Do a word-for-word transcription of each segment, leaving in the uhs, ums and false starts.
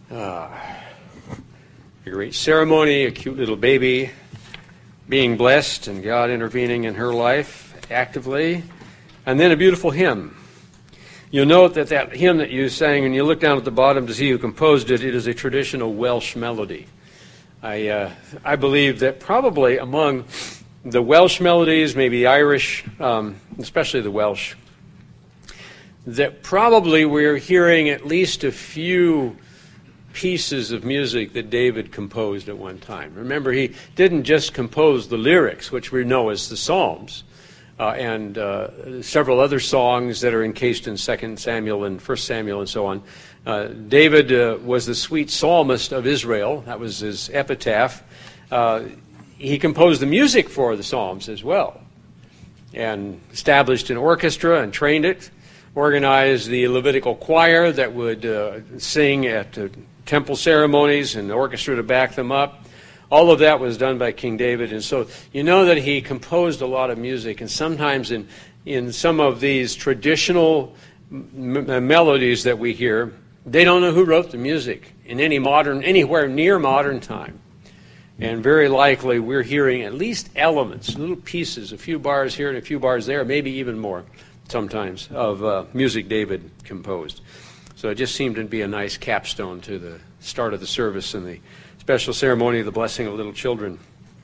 Uh, a great ceremony, a cute little baby being blessed and God intervening in her life actively, and then a beautiful hymn. You'll note that that hymn that you sang, when you look down at the bottom to see who composed it, it is a traditional Welsh melody. I uh, I believe that probably among the Welsh melodies, maybe the Irish, um, especially the Welsh, that probably we're hearing at least a few pieces of music that David composed at one time. Remember, he didn't just compose the lyrics, which we know as the Psalms, uh, and uh, several other songs that are encased in Second Samuel and First Samuel and so on. Uh, David uh, was the sweet psalmist of Israel. That was his epitaph. Uh, he composed the music for the Psalms as well, and established an orchestra and trained it, organized the Levitical choir that would uh, sing at uh, temple ceremonies and the orchestra to back them up. All of that was done by King David. And so you know that he composed a lot of music. And sometimes in, in some of these traditional m- melodies that we hear, they don't know who wrote the music in any modern, anywhere near modern time. And very likely we're hearing at least elements, little pieces, a few bars here and a few bars there, maybe even more sometimes, of uh, music David composed. So it just seemed to be a nice capstone to the start of the service and the special ceremony of the blessing of little children.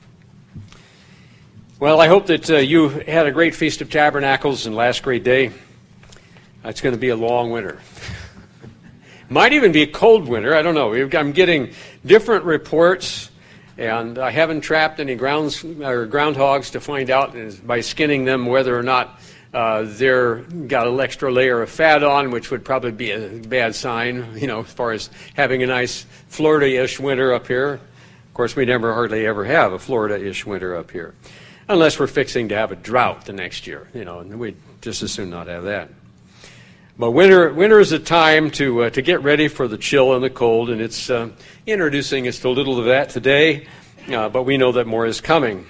Well, I hope that uh, you had a great Feast of Tabernacles and last great day. It's going to be a long winter. Might even be a cold winter. I don't know. I'm getting different reports, and I haven't trapped any grounds or groundhogs to find out by skinning them whether or not Uh, they're got an extra layer of fat on, which would probably be a bad sign, you know, as far as having a nice Florida-ish winter up here. Of course, we never hardly ever have a Florida-ish winter up here, unless we're fixing to have a drought the next year, you know, and we'd just as soon not have that. But winter, winter is a time to uh, to get ready for the chill and the cold, and it's uh, introducing us to a little of that today, uh, but we know that more is coming.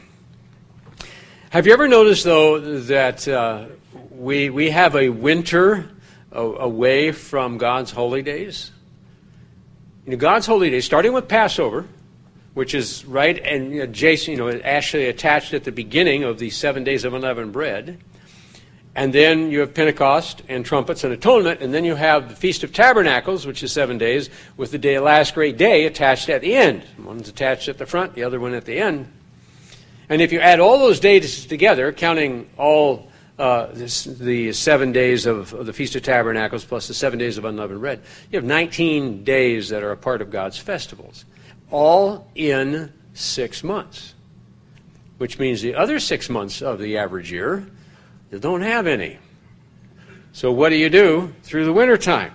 Have you ever noticed, though, that uh, we we have a winter a, away from God's holy days? You know, God's holy days, starting with Passover, which is right and adjacent, you know, actually attached at the beginning of the seven days of unleavened bread, and then you have Pentecost and trumpets and atonement, and then you have the Feast of Tabernacles, which is seven days, with the day, last great day attached at the end. One's attached at the front, the other one at the end. And if you add all those days together, counting all uh, this, the seven days of, of the Feast of Tabernacles plus the seven days of unleavened bread, you have nineteen days that are a part of God's festivals, all in six months, which means the other six months of the average year, you don't have any. So what do you do through the wintertime?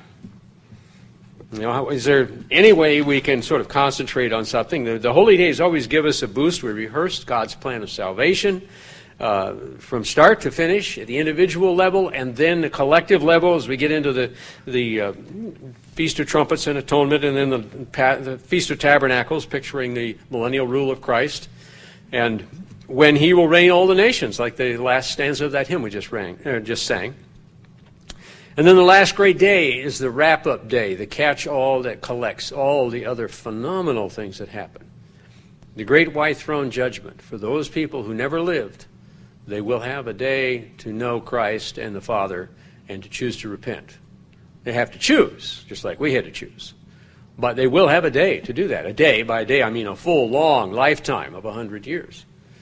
You know, is there any way we can sort of concentrate on something? The, the holy days always give us a boost. We rehearse God's plan of salvation uh, from start to finish at the individual level, and then the collective level as we get into the the uh, Feast of Trumpets and Atonement, and then the, the Feast of Tabernacles, picturing the millennial rule of Christ, and when He will reign all the nations, like the last stanza of that hymn we just rang, uh, just sang. And then the last great day is the wrap-up day, the catch-all that collects all the other phenomenal things that happen. The great white throne judgment for those people who never lived. They will have a day to know Christ and the Father and to choose to repent. They have to choose, just like we had to choose. But they will have a day to do that. A day, by day, I mean a full, long lifetime of a hundred years.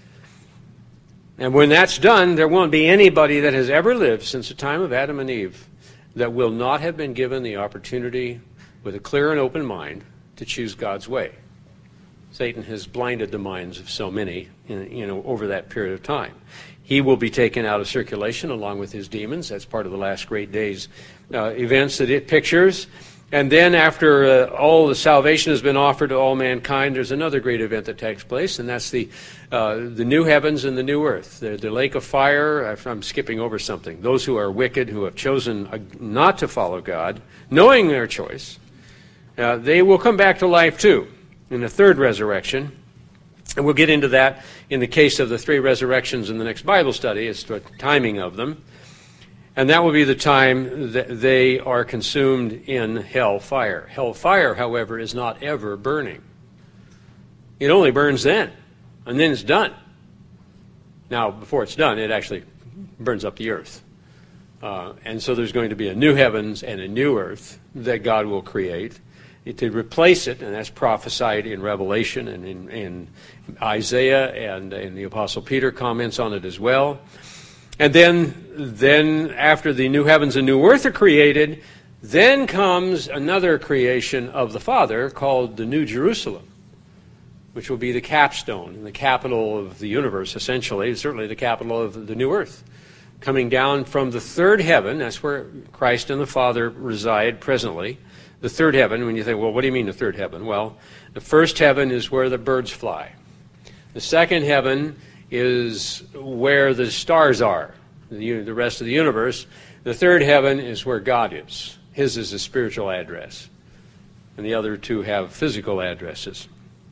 And when that's done, there won't be anybody that has ever lived since the time of Adam and Eve that will not have been given the opportunity with a clear and open mind to choose God's way. Satan has blinded the minds of so many, you know, over that period of time. He will be taken out of circulation along with his demons. That's part of the last great days uh, events that it pictures. And then after uh, all the salvation has been offered to all mankind, there's another great event that takes place, and that's the uh, the new heavens and the new earth. The, the lake of fire, I'm skipping over something. Those who are wicked, who have chosen uh, not to follow God, knowing their choice, uh, they will come back to life too in the third resurrection. And we'll get into that in the case of the three resurrections in the next Bible study as to the timing of them. And that will be the time that they are consumed in hell fire. Hell fire, however, is not ever burning. It only burns then, and then it's done. Now, before it's done, it actually burns up the earth. Uh, and so there's going to be a new heavens and a new earth that God will create to replace it, and that's prophesied in Revelation and in, in Isaiah, and, and the Apostle Peter comments on it as well. And then, then after the new heavens and new earth are created, then comes another creation of the Father called the New Jerusalem, which will be the capstone, the capital of the universe, essentially, certainly the capital of the new earth. Coming down from the third heaven, that's where Christ and the Father reside presently. The third heaven, when you think, well, what do you mean the third heaven? Well, the first heaven is where the birds fly. The second heaven is where the stars are, the, the rest of the universe. The third heaven is where God is. His is a spiritual address. And the other two have physical addresses.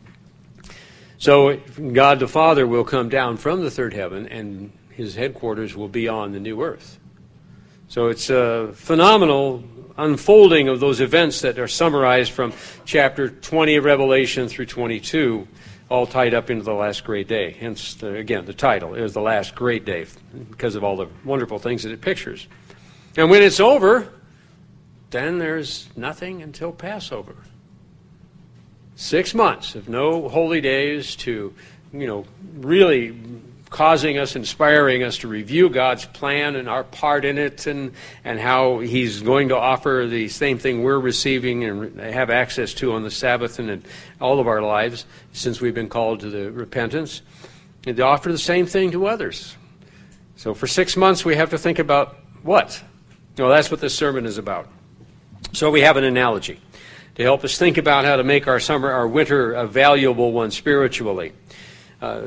So God the Father will come down from the third heaven, and his headquarters will be on the new earth. So it's a phenomenal unfolding of those events that are summarized from chapter twenty of Revelation through twenty-two, all tied up into the last great day. Hence, the, again, the title is the last great day, because of all the wonderful things that it pictures. And when it's over, then there's nothing until Passover. Six months of no holy days to, you know, really causing us, inspiring us to review God's plan and our part in it, and, and how he's going to offer the same thing we're receiving and have access to on the Sabbath and in all of our lives since we've been called to the repentance, and to offer the same thing to others. So for six months we have to think about what? Well, that's what this sermon is about. So we have an analogy to help us think about how to make our summer, our winter, a valuable one spiritually. Uh,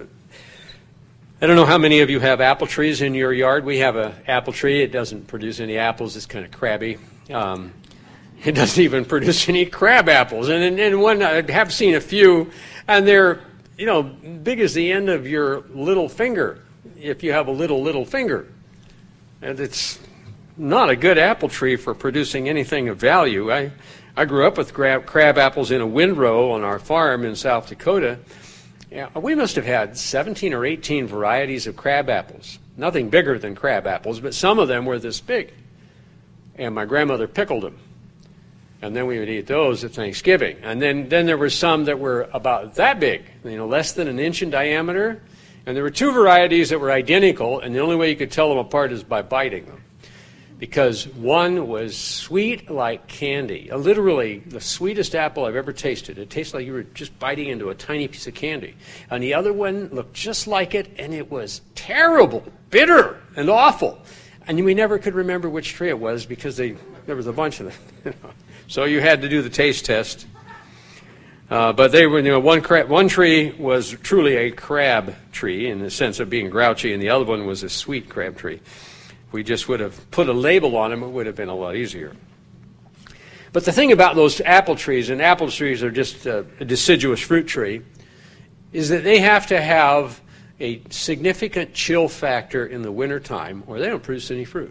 I don't know how many of you have apple trees in your yard. We have an apple tree. It doesn't produce any apples. It's kind of crabby. Um, it doesn't even produce any crab apples. And, and, and one, I have seen a few, and they're, you know, big as the end of your little finger, if you have a little, little finger. And it's not a good apple tree for producing anything of value. I, I grew up with crab, crab apples in a windrow on our farm in South Dakota. Yeah, we must have had seventeen or eighteen varieties of crab apples. Nothing bigger than crab apples, but some of them were this big. And my grandmother pickled them. And then we would eat those at Thanksgiving. And then, then there were some that were about that big, you know, less than an inch in diameter. And there were two varieties that were identical, and the only way you could tell them apart is by biting them. Because one was sweet like candy, uh, literally the sweetest apple I've ever tasted. It tasted like you were just biting into a tiny piece of candy. And the other one looked just like it, and it was terrible, bitter, and awful. And we never could remember which tree it was because they, there was a bunch of them. So you had to do the taste test. Uh, but they were, you know, one, crab, one tree was truly a crab tree in the sense of being grouchy, and the other one was a sweet crab tree. If we just would have put a label on them, it would have been a lot easier. But the thing about those apple trees, and apple trees are just a, a deciduous fruit tree, is that they have to have a significant chill factor in the wintertime, or they don't produce any fruit.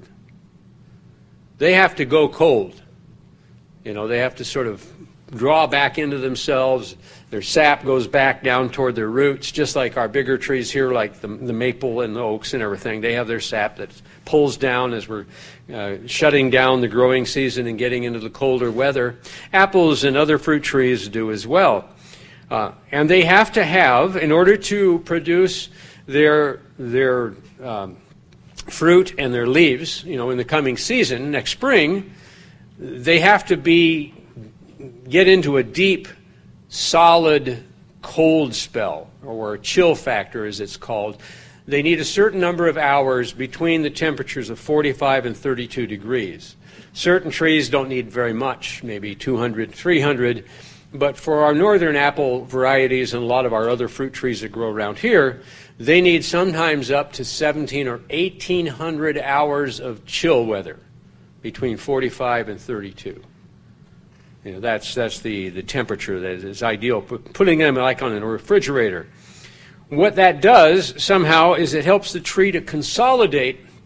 They have to go cold. You know, they have to sort of draw back into themselves. Their sap goes back down toward their roots, just like our bigger trees here, like the, the maple and the oaks and everything. They have their sap that pulls down as we're uh, shutting down the growing season and getting into the colder weather. Apples and other fruit trees do as well. Uh, and they have to have, in order to produce their, their um, fruit and their leaves, you know, in the coming season, next spring, they have to be get into a deep, solid, cold spell, or a chill factor as it's called. They need a certain number of hours between the temperatures of forty-five and thirty-two degrees. Certain trees don't need very much, maybe two hundred, three hundred, but for our northern apple varieties and a lot of our other fruit trees that grow around here, they need sometimes up to seventeen or eighteen hundred hours of chill weather between forty-five and thirty-two. You know, that's that's the, the temperature that is ideal. Putting them like on a refrigerator. What that does somehow is it helps the tree to consolidate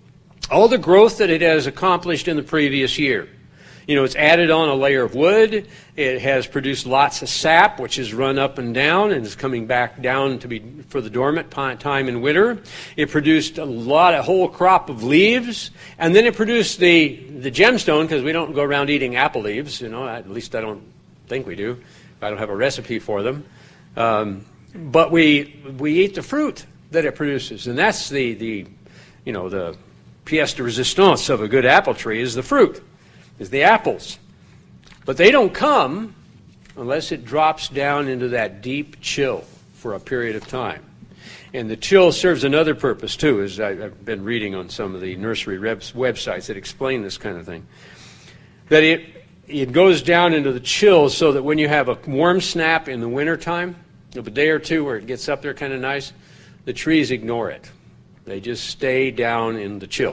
all the growth that it has accomplished in the previous year. You know, it's added on a layer of wood. It has produced lots of sap, which has run up and down and is coming back down to be for the dormant time in winter. It produced a lot, a whole crop of leaves, and then it produced the the gemstone, because we don't go around eating apple leaves. You know, at least I don't think we do. I don't have a recipe for them, um, but we we eat the fruit that it produces, and that's the the you know the pièce de résistance of a good apple tree is the fruit. Is the apples. But they don't come unless it drops down into that deep chill for a period of time. And the chill serves another purpose too, as I, I've been reading on some of the nursery reps, websites that explain this kind of thing. That it it goes down into the chill so that when you have a warm snap in the wintertime, of a day or two where it gets up there kind of nice, the trees ignore it. They just stay down in the chill.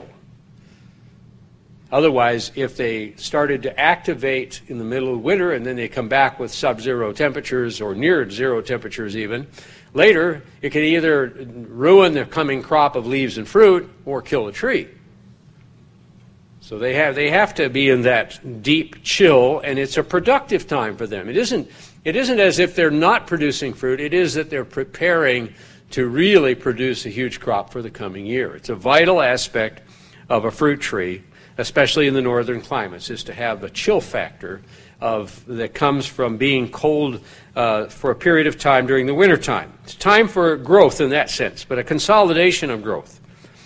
Otherwise, if they started to activate in the middle of winter and then they come back with sub-zero temperatures or near zero temperatures even, later it can either ruin the coming crop of leaves and fruit or kill a tree. So they have they have to be in that deep chill, and it's a productive time for them. It isn't it isn't as if they're not producing fruit. It is that they're preparing to really produce a huge crop for the coming year. It's a vital aspect of a fruit tree, especially in the northern climates, is to have the chill factor of that comes from being cold uh, for a period of time during the wintertime. It's time for growth in that sense, but a consolidation of growth.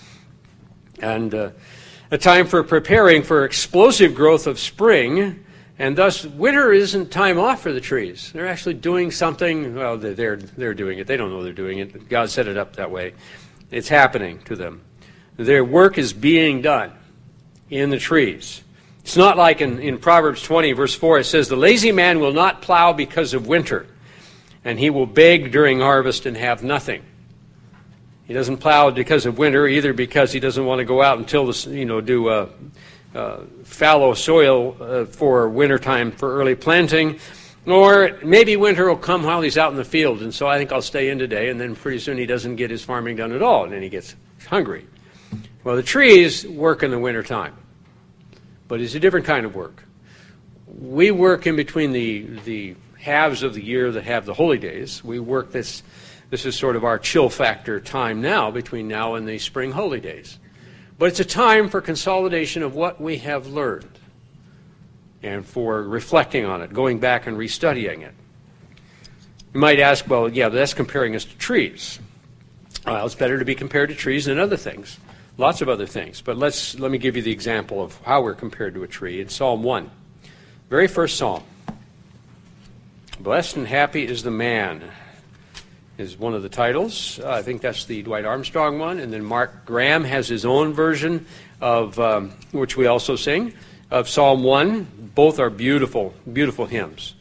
And uh, a time for preparing for explosive growth of spring, and thus winter isn't time off for the trees. They're actually doing something. Well, they're, they're doing it. They don't know they're doing it. God set it up that way. It's happening to them. Their work is being done in the trees. It's not like in, in Proverbs twenty, verse four, it says, "The lazy man will not plow because of winter, and he will beg during harvest and have nothing." He doesn't plow because of winter, either because he doesn't want to go out and till the, you know, do uh, uh, fallow soil uh, for wintertime for early planting, or maybe winter will come while he's out in the field, and so I think I'll stay in today, and then pretty soon he doesn't get his farming done at all, and then he gets hungry. Well, the trees work in the wintertime, but it's a different kind of work. We work in between the the halves of the year that have the holy days. We work this, this is sort of our chill factor time now, between now and the spring holy days. But it's a time for consolidation of what we have learned and for reflecting on it, going back and restudying it. You might ask, well, yeah, that's comparing us to trees. Well, it's better to be compared to trees than other things. Lots of other things, but let's let me give you the example of how we're compared to a tree. In Psalm one, very first psalm. Blessed and happy is the man is one of the titles. Uh, I think that's the Dwight Armstrong one, and then Mark Graham has his own version of, um, which we also sing, of Psalm one. Both are beautiful, beautiful hymns.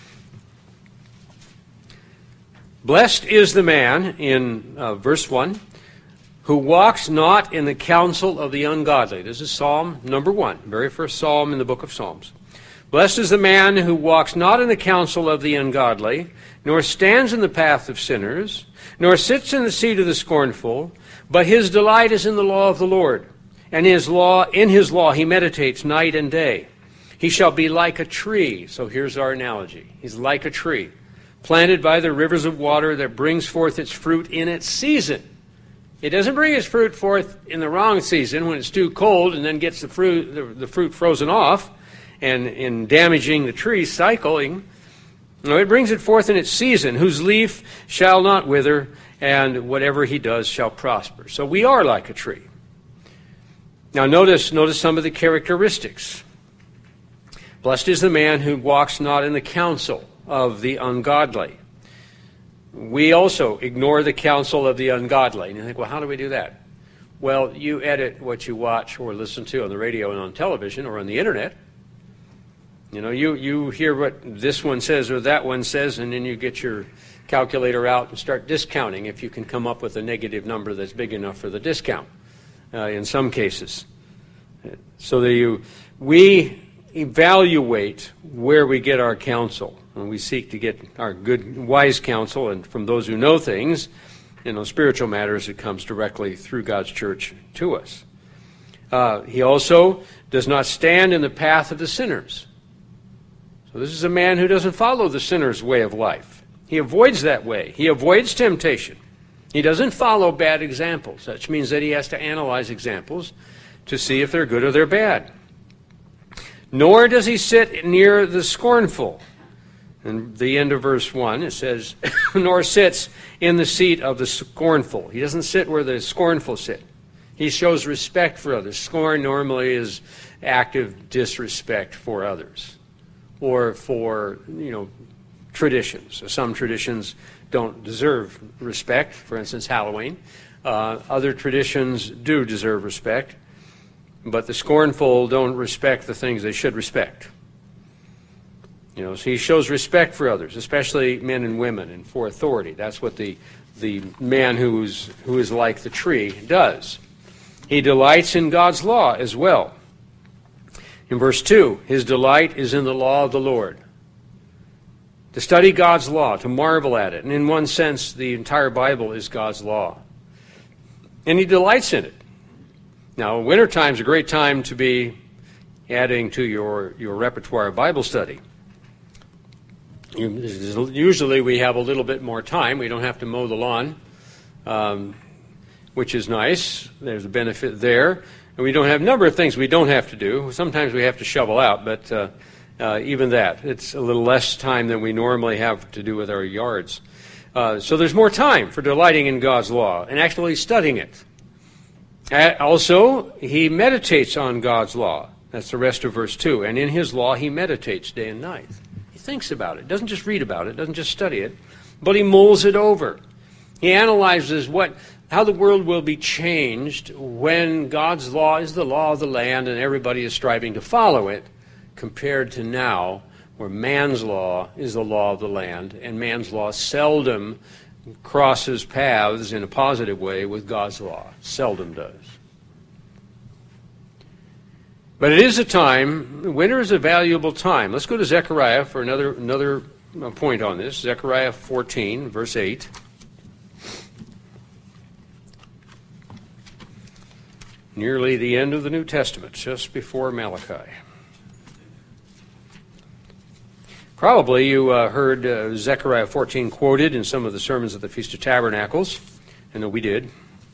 Blessed is the man, in uh, verse one, who walks not in the counsel of the ungodly. This is Psalm number one, very first psalm in the book of Psalms. Blessed is the man who walks not in the counsel of the ungodly, nor stands in the path of sinners, nor sits in the seat of the scornful, but his delight is in the law of the Lord, and his law in his law he meditates night and day. He shall be like a tree. So here's our analogy. He's like a tree, planted by the rivers of water that brings forth its fruit in its season. It doesn't bring its fruit forth in the wrong season when it's too cold and then gets the fruit the, the fruit frozen off and in damaging the tree cycling. No, it brings it forth in its season, whose leaf shall not wither, and whatever he does shall prosper. So we are like a tree. Now notice, notice some of the characteristics. Blessed is the man who walks not in the counsel of the ungodly. We also ignore the counsel of the ungodly. And you think, well, how do we do that? Well, you edit what you watch or listen to on the radio and on television or on the internet. You know, you, you hear what this one says or that one says, and then you get your calculator out and start discounting if you can come up with a negative number that's big enough for the discount uh, in some cases. So that you, we evaluate where we get our counsel. And we seek to get our good, wise counsel, and from those who know things, you know, spiritual matters, it comes directly through God's church to us. Uh, he also does not stand in the path of the sinners. So this is a man who doesn't follow the sinner's way of life. He avoids that way. He avoids temptation. He doesn't follow bad examples. That means that he has to analyze examples to see if they're good or they're bad. Nor does he sit near the scornful. In the end of verse one, it says, nor sits in the seat of the scornful. He doesn't sit where the scornful sit. He shows respect for others. Scorn normally is active disrespect for others or for, you know, traditions. Some traditions don't deserve respect. For instance, Halloween. Uh, other traditions do deserve respect. But the scornful don't respect the things they should respect. You know, so he shows respect for others, especially men and women, and for authority. That's what the the man who's who is like the tree does. He delights in God's law as well. In verse two, his delight is in the law of the Lord. To study God's law, to marvel at it. And in one sense, the entire Bible is God's law. And he delights in it. Now, wintertime is a great time to be adding to your, your repertoire of Bible study. Usually we have a little bit more time. We don't have to mow the lawn, um, which is nice. There's a benefit there. And we don't have a number of things we don't have to do. Sometimes we have to shovel out, but uh, uh, even that, it's a little less time than we normally have to do with our yards. Uh, so there's more time for delighting in God's law and actually studying it. Also, he meditates on God's law. That's the rest of verse two. And in his law, he meditates day and night. He thinks about it. Doesn't just read about it. Doesn't just study it. But he mulls it over. He analyzes what, how the world will be changed when God's law is the law of the land and everybody is striving to follow it, compared to now, where man's law is the law of the land, and man's law seldom crosses paths in a positive way with God's law. Seldom does. But it is a time, winter is a valuable time. Let's go to Zechariah for another, another point on this. Zechariah fourteen, verse eight. Nearly the end of the New Testament, just before Malachi. Probably you uh, heard uh, Zechariah fourteen quoted in some of the sermons at the Feast of Tabernacles. I know we did.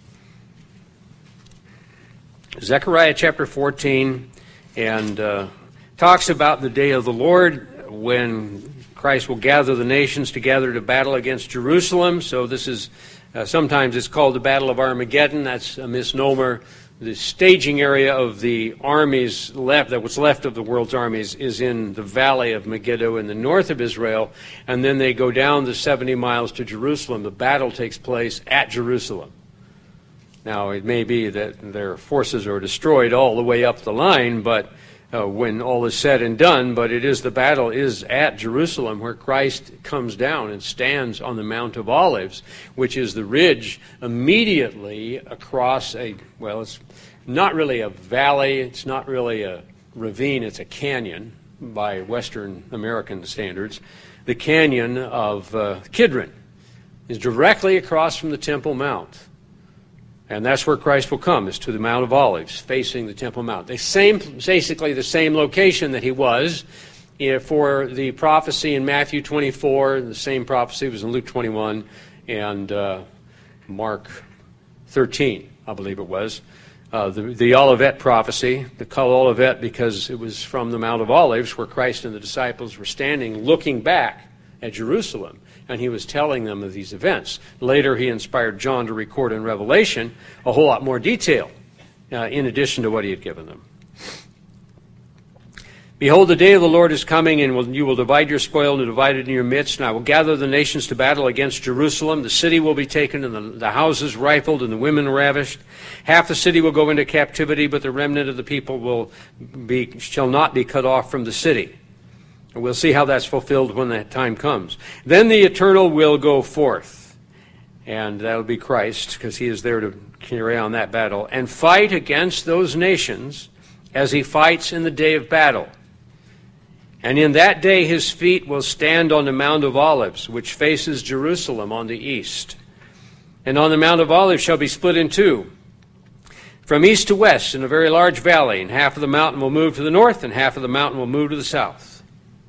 Zechariah chapter fourteen, and uh, talks about the day of the Lord when Christ will gather the nations together to battle against Jerusalem. So this is, uh, sometimes it's called the Battle of Armageddon. That's a misnomer. The staging area of the armies left, that was left of the world's armies, is in the valley of Megiddo in the north of Israel, and then they go down the seventy miles to Jerusalem. The battle takes place at Jerusalem. Now, it may be that their forces are destroyed all the way up the line, but uh, when all is said and done, but it is the battle is at Jerusalem, where Christ comes down and stands on the Mount of Olives, which is the ridge immediately across a, well, it's not really a valley, it's not really a ravine, it's a canyon by Western American standards. The canyon of uh, Kidron is directly across from the Temple Mount. And that's where Christ will come, is to the Mount of Olives, facing the Temple Mount. The same, basically the same location that he was for the prophecy in Matthew twenty-four. The same prophecy was in Luke twenty-one and uh, Mark thirteen, I believe it was. Uh, the, the Olivet prophecy, the called Olivet because it was from the Mount of Olives where Christ and the disciples were standing looking back at Jerusalem. And he was telling them of these events. Later, he inspired John to record in Revelation a whole lot more detail uh, in addition to what he had given them. Behold, the day of the Lord is coming, and will, you will divide your spoil and divide it in your midst. And I will gather the nations to battle against Jerusalem. The city will be taken, and the, the houses rifled, and the women ravished. Half the city will go into captivity, but the remnant of the people will be shall not be cut off from the city. And we'll see how that's fulfilled when that time comes. Then the Eternal will go forth, and that'll be Christ, because he is there to carry on that battle, and fight against those nations as he fights in the day of battle. And in that day his feet will stand on the Mount of Olives, which faces Jerusalem on the east. And on the Mount of Olives shall be split in two. from east to west in a very large valley, and half of the mountain will move to the north, and half of the mountain will move to the south.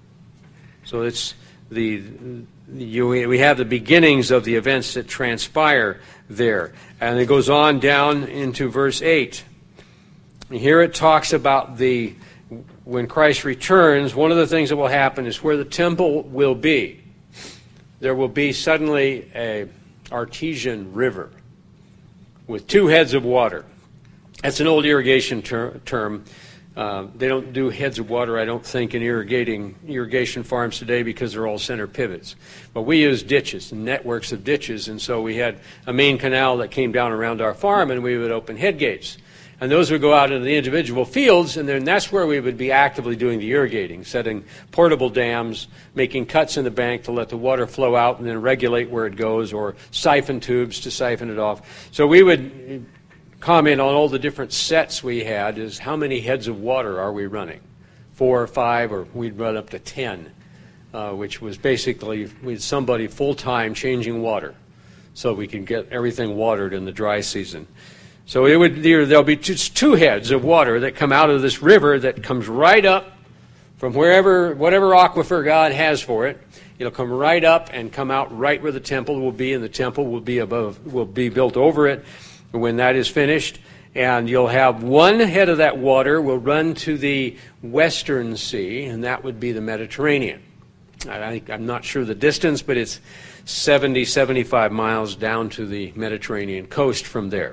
So it's the you, we have the beginnings of the events that transpire there. And it goes on down into verse eight. And here it talks about the when Christ returns, one of the things that will happen is where the temple will be, there will be suddenly a artesian river with two heads of water. That's an old irrigation ter- term. Uh, they don't do heads of water, I don't think, in irrigating irrigation farms today because they're all center pivots. But we use ditches, networks of ditches, and so we had a main canal that came down around our farm, and we would open head gates. And those would go out into the individual fields, and then that's where we would be actively doing the irrigating, setting portable dams, making cuts in the bank to let the water flow out and then regulate where it goes, or siphon tubes to siphon it off. So we would comment on all the different sets we had, is how many heads of water are we running? Four or five, or we'd run up to ten, uh, which was basically we had somebody full-time changing water so we could get everything watered in the dry season. So it would there'll be just two heads of water that come out of this river that comes right up from wherever, whatever aquifer God has for it. It'll come right up and come out right where the temple will be, and the temple will be above, will be built over it when that is finished. And you'll have one head of that water will run to the western sea, and that would be the Mediterranean. I, I'm not sure the distance, but it's seventy, seventy-five miles down to the Mediterranean coast from there.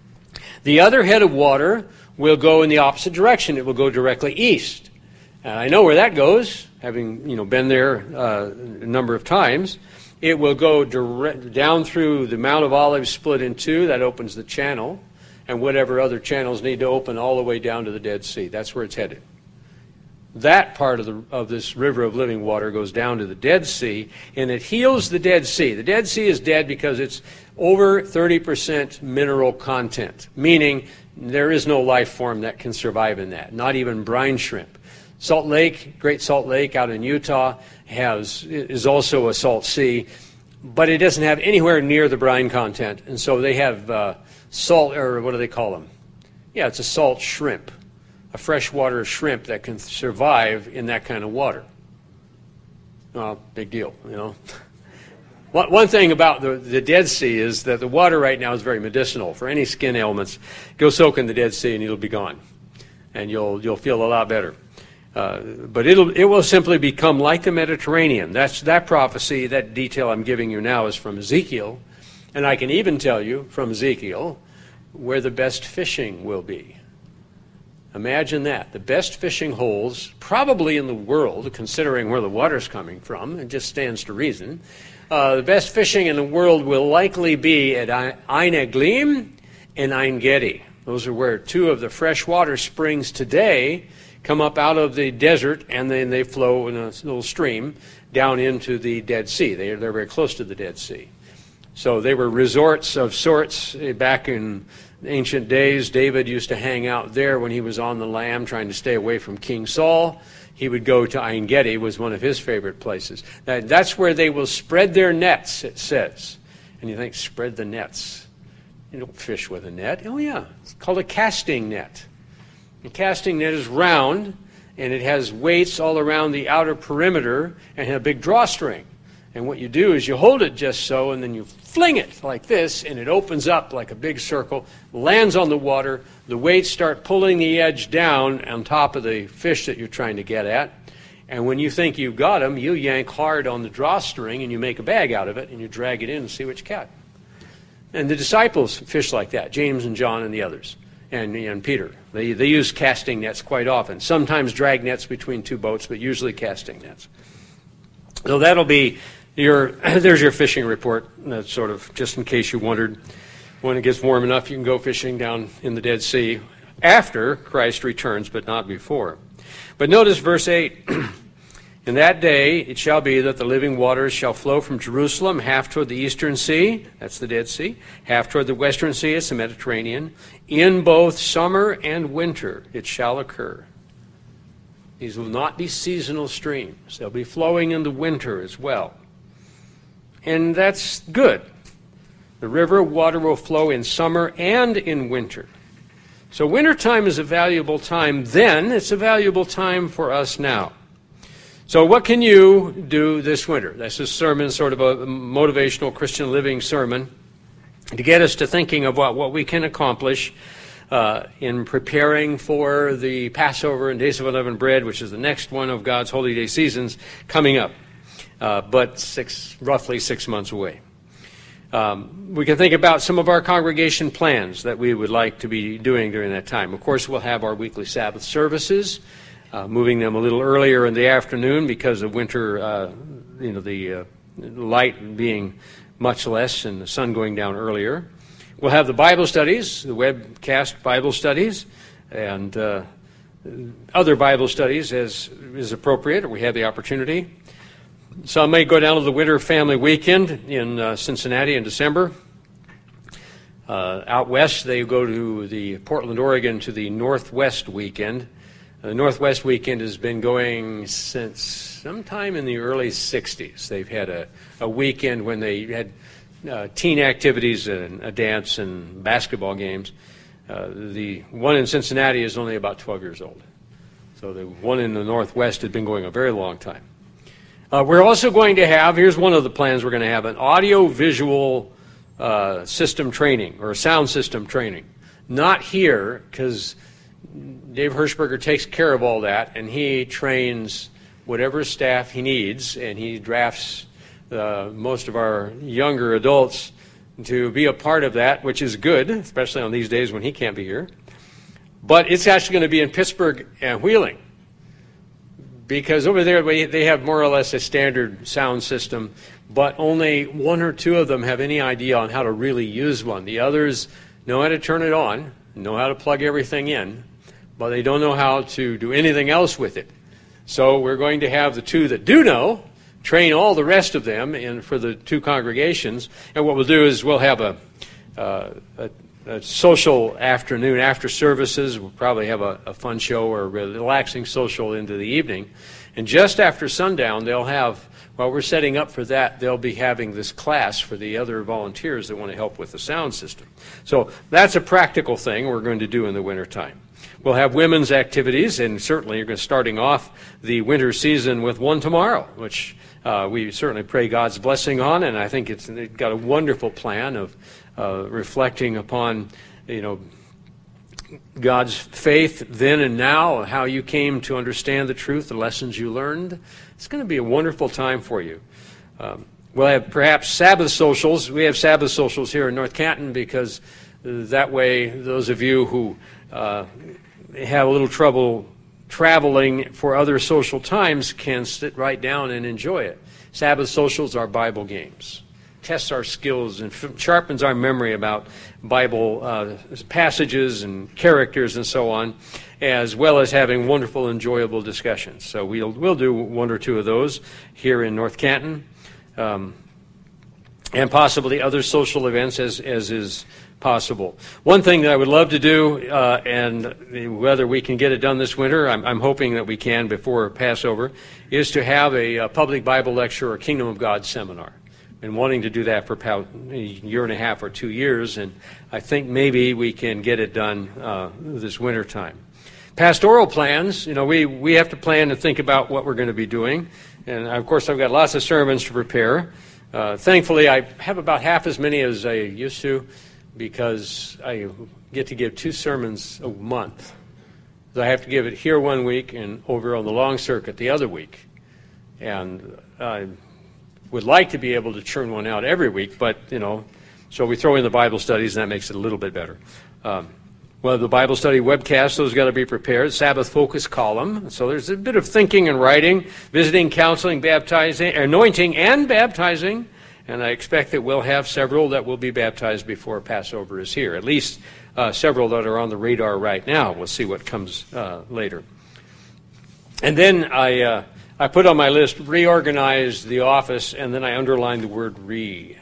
The other head of water will go in the opposite direction. It will go directly east. And I know where that goes, having you know been there uh, a number of times. It will go direct, down through the Mount of Olives, split in two. That opens the channel, and whatever other channels need to open all the way down to the Dead Sea. That's where it's headed. That part of the of this river of living water goes down to the Dead Sea, and it heals the Dead Sea. The Dead Sea is dead because it's over thirty percent mineral content, meaning there is no life form that can survive in that, not even brine shrimp. Salt Lake, Great Salt Lake out in Utah, has is also a salt sea, but it doesn't have anywhere near the brine content, and so they have uh, salt, or what do they call them? Yeah, it's a salt shrimp. A freshwater shrimp that can survive in that kind of water. Well, big deal, you know. One thing about the, the Dead Sea is that the water right now is very medicinal. For any skin ailments, go soak in the Dead Sea and it'll be gone. And you'll you'll feel a lot better. Uh, but it'll it will simply become like the Mediterranean. That's that prophecy, that detail I'm giving you now is from Ezekiel. And I can even tell you from Ezekiel where the best fishing will be. Imagine that. The best fishing holes, probably in the world, considering where the water's coming from, it just stands to reason. Uh, the best fishing in the world will likely be at Ein Eglim and Ein Gedi. Those are where two of the freshwater springs today come up out of the desert, and then they flow in a little stream down into the Dead Sea. They, they're very close to the Dead Sea. So they were resorts of sorts back in ancient days. David used to hang out there when he was on the lam trying to stay away from King Saul. He would go to Ein Gedi, was one of his favorite places. That, that's where they will spread their nets, it says. And you think, spread the nets. You don't fish with a net. Oh yeah, it's called a casting net. The casting net is round, and it has weights all around the outer perimeter and a big drawstring. And what you do is you hold it just so, and then you fling it like this, and it opens up like a big circle, lands on the water. The weights start pulling the edge down on top of the fish that you're trying to get at. And when you think you've got them, you yank hard on the drawstring, and you make a bag out of it, and you drag it in and see what you catch. And the disciples fish like that, James and John and the others, and, and Peter. They, they use casting nets quite often. Sometimes drag nets between two boats, but usually casting nets. So that'll be... Your, there's your fishing report, that's sort of, just in case you wondered. When it gets warm enough, you can go fishing down in the Dead Sea after Christ returns, but not before. But notice verse eight. In that day it shall be that the living waters shall flow from Jerusalem, half toward the eastern sea, that's the Dead Sea, half toward the western sea, it's the Mediterranean. In both summer and winter it shall occur. These will not be seasonal streams. They'll be flowing in the winter as well. And that's good. The river water will flow in summer and in winter. So wintertime is a valuable time then. It's a valuable time for us now. So what can you do this winter? That's a sermon, sort of a motivational Christian living sermon, to get us to thinking about what we can accomplish uh, in preparing for the Passover and Days of Unleavened Bread, which is the next one of God's holy day seasons coming up, uh, but six, roughly six months away. Um, we can think about some of our congregation plans that we would like to be doing during that time. Of course, we'll have our weekly Sabbath services, uh, moving them a little earlier in the afternoon because of winter, uh, you know, the uh, light being much less and the sun going down earlier. We'll have the Bible studies, the webcast Bible studies, and uh, other Bible studies as is appropriate, or we have the opportunity. Some may go down to the Winter Family Weekend in uh, Cincinnati in December. Uh, out west, they go to the Portland, Oregon, to the Northwest Weekend. The Northwest Weekend has been going since sometime in the early sixties. They've had a, a weekend when they had uh, teen activities and a dance and basketball games. Uh, the one in Cincinnati is only about twelve years old. So the one in the Northwest had been going a very long time. Uh, we're also going to have, here's one of the plans we're going to have, an audio-visual uh, system training, or sound system training. Not here, because Dave Hirschberger takes care of all that, and he trains whatever staff he needs, and he drafts uh, most of our younger adults to be a part of that, which is good, especially on these days when he can't be here. But it's actually going to be in Pittsburgh and Wheeling, because over there they have more or less a standard sound system, but only one or two of them have any idea on how to really use one. The others know how to turn it on, know how to plug everything in, but they don't know how to do anything else with it. So we're going to have the two that do know train all the rest of them in for the two congregations. And what we'll do is we'll have a, uh, a, a social afternoon after services. We'll probably have a, a fun show or a relaxing social into the evening. And just after sundown, they'll have, while we're setting up for that, they'll be having this class for the other volunteers that want to help with the sound system. So that's a practical thing we're going to do in the wintertime. We'll have women's activities, and certainly you're going to starting off the winter season with one tomorrow, which uh, we certainly pray God's blessing on, and I think it's got a wonderful plan of uh, reflecting upon, you know, God's faith then and now, how you came to understand the truth, the lessons you learned. It's going to be a wonderful time for you. Um, we'll have perhaps Sabbath socials. We have Sabbath socials here in North Canton because that way those of you who uh, have a little trouble traveling for other social times can sit right down and enjoy it. Sabbath socials are Bible games. Tests our skills and f- sharpens our memory about Bible uh, passages and characters and so on, as well as having wonderful, enjoyable discussions. So we'll we'll do one or two of those here in North Canton, um, and possibly other social events as as is possible. One thing that I would love to do, uh, and whether we can get it done this winter, I'm, I'm hoping that we can before Passover, is to have a, a public Bible lecture or Kingdom of God seminar. Been wanting to do that for about a year and a half or two years, and I think maybe we can get it done uh, this winter time. Pastoral plans, you know, we, we have to plan and think about what we're going to be doing, and of course I've got lots of sermons to prepare. Uh, thankfully, I have about half as many as I used to, because I get to give two sermons a month. So I have to give it here one week and over on the long circuit the other week, and I would like to be able to churn one out every week, but, you know, so we throw in the Bible studies, and that makes it a little bit better. Um, well, the Bible study webcast, those got to be prepared. Sabbath focus column. So there's a bit of thinking and writing, visiting, counseling, baptizing, anointing, and baptizing. And I expect that we'll have several that will be baptized before Passover is here. At least uh, several that are on the radar right now. We'll see what comes uh, later. And then I... Uh, I put on my list, reorganize the office, and then I underlined the word re.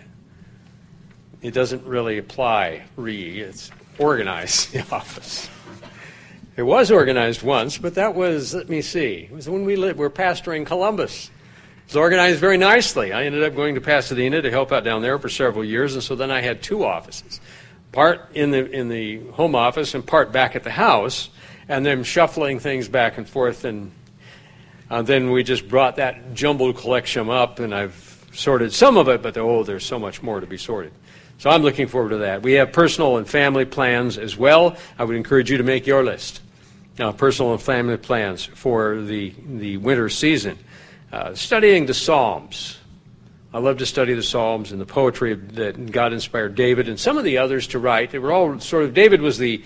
It doesn't really apply, re. It's organize the office. It was organized once, but that was, let me see, it was when we lived, we were pastoring Columbus. It was organized very nicely. I ended up going to Pasadena to help out down there for several years, and so then I had two offices. part in the in the home office and part back at the house, and then shuffling things back and forth. And uh, then we just brought that jumbled collection up, and I've sorted some of it, but oh, there's so much more to be sorted. So I'm looking forward to that. We have personal and family plans as well. I would encourage you to make your list. Uh, personal and family plans for the, the winter season. Uh, studying the Psalms. I love to study the Psalms and the poetry that God inspired David and some of the others to write. They were all sort of, David was the,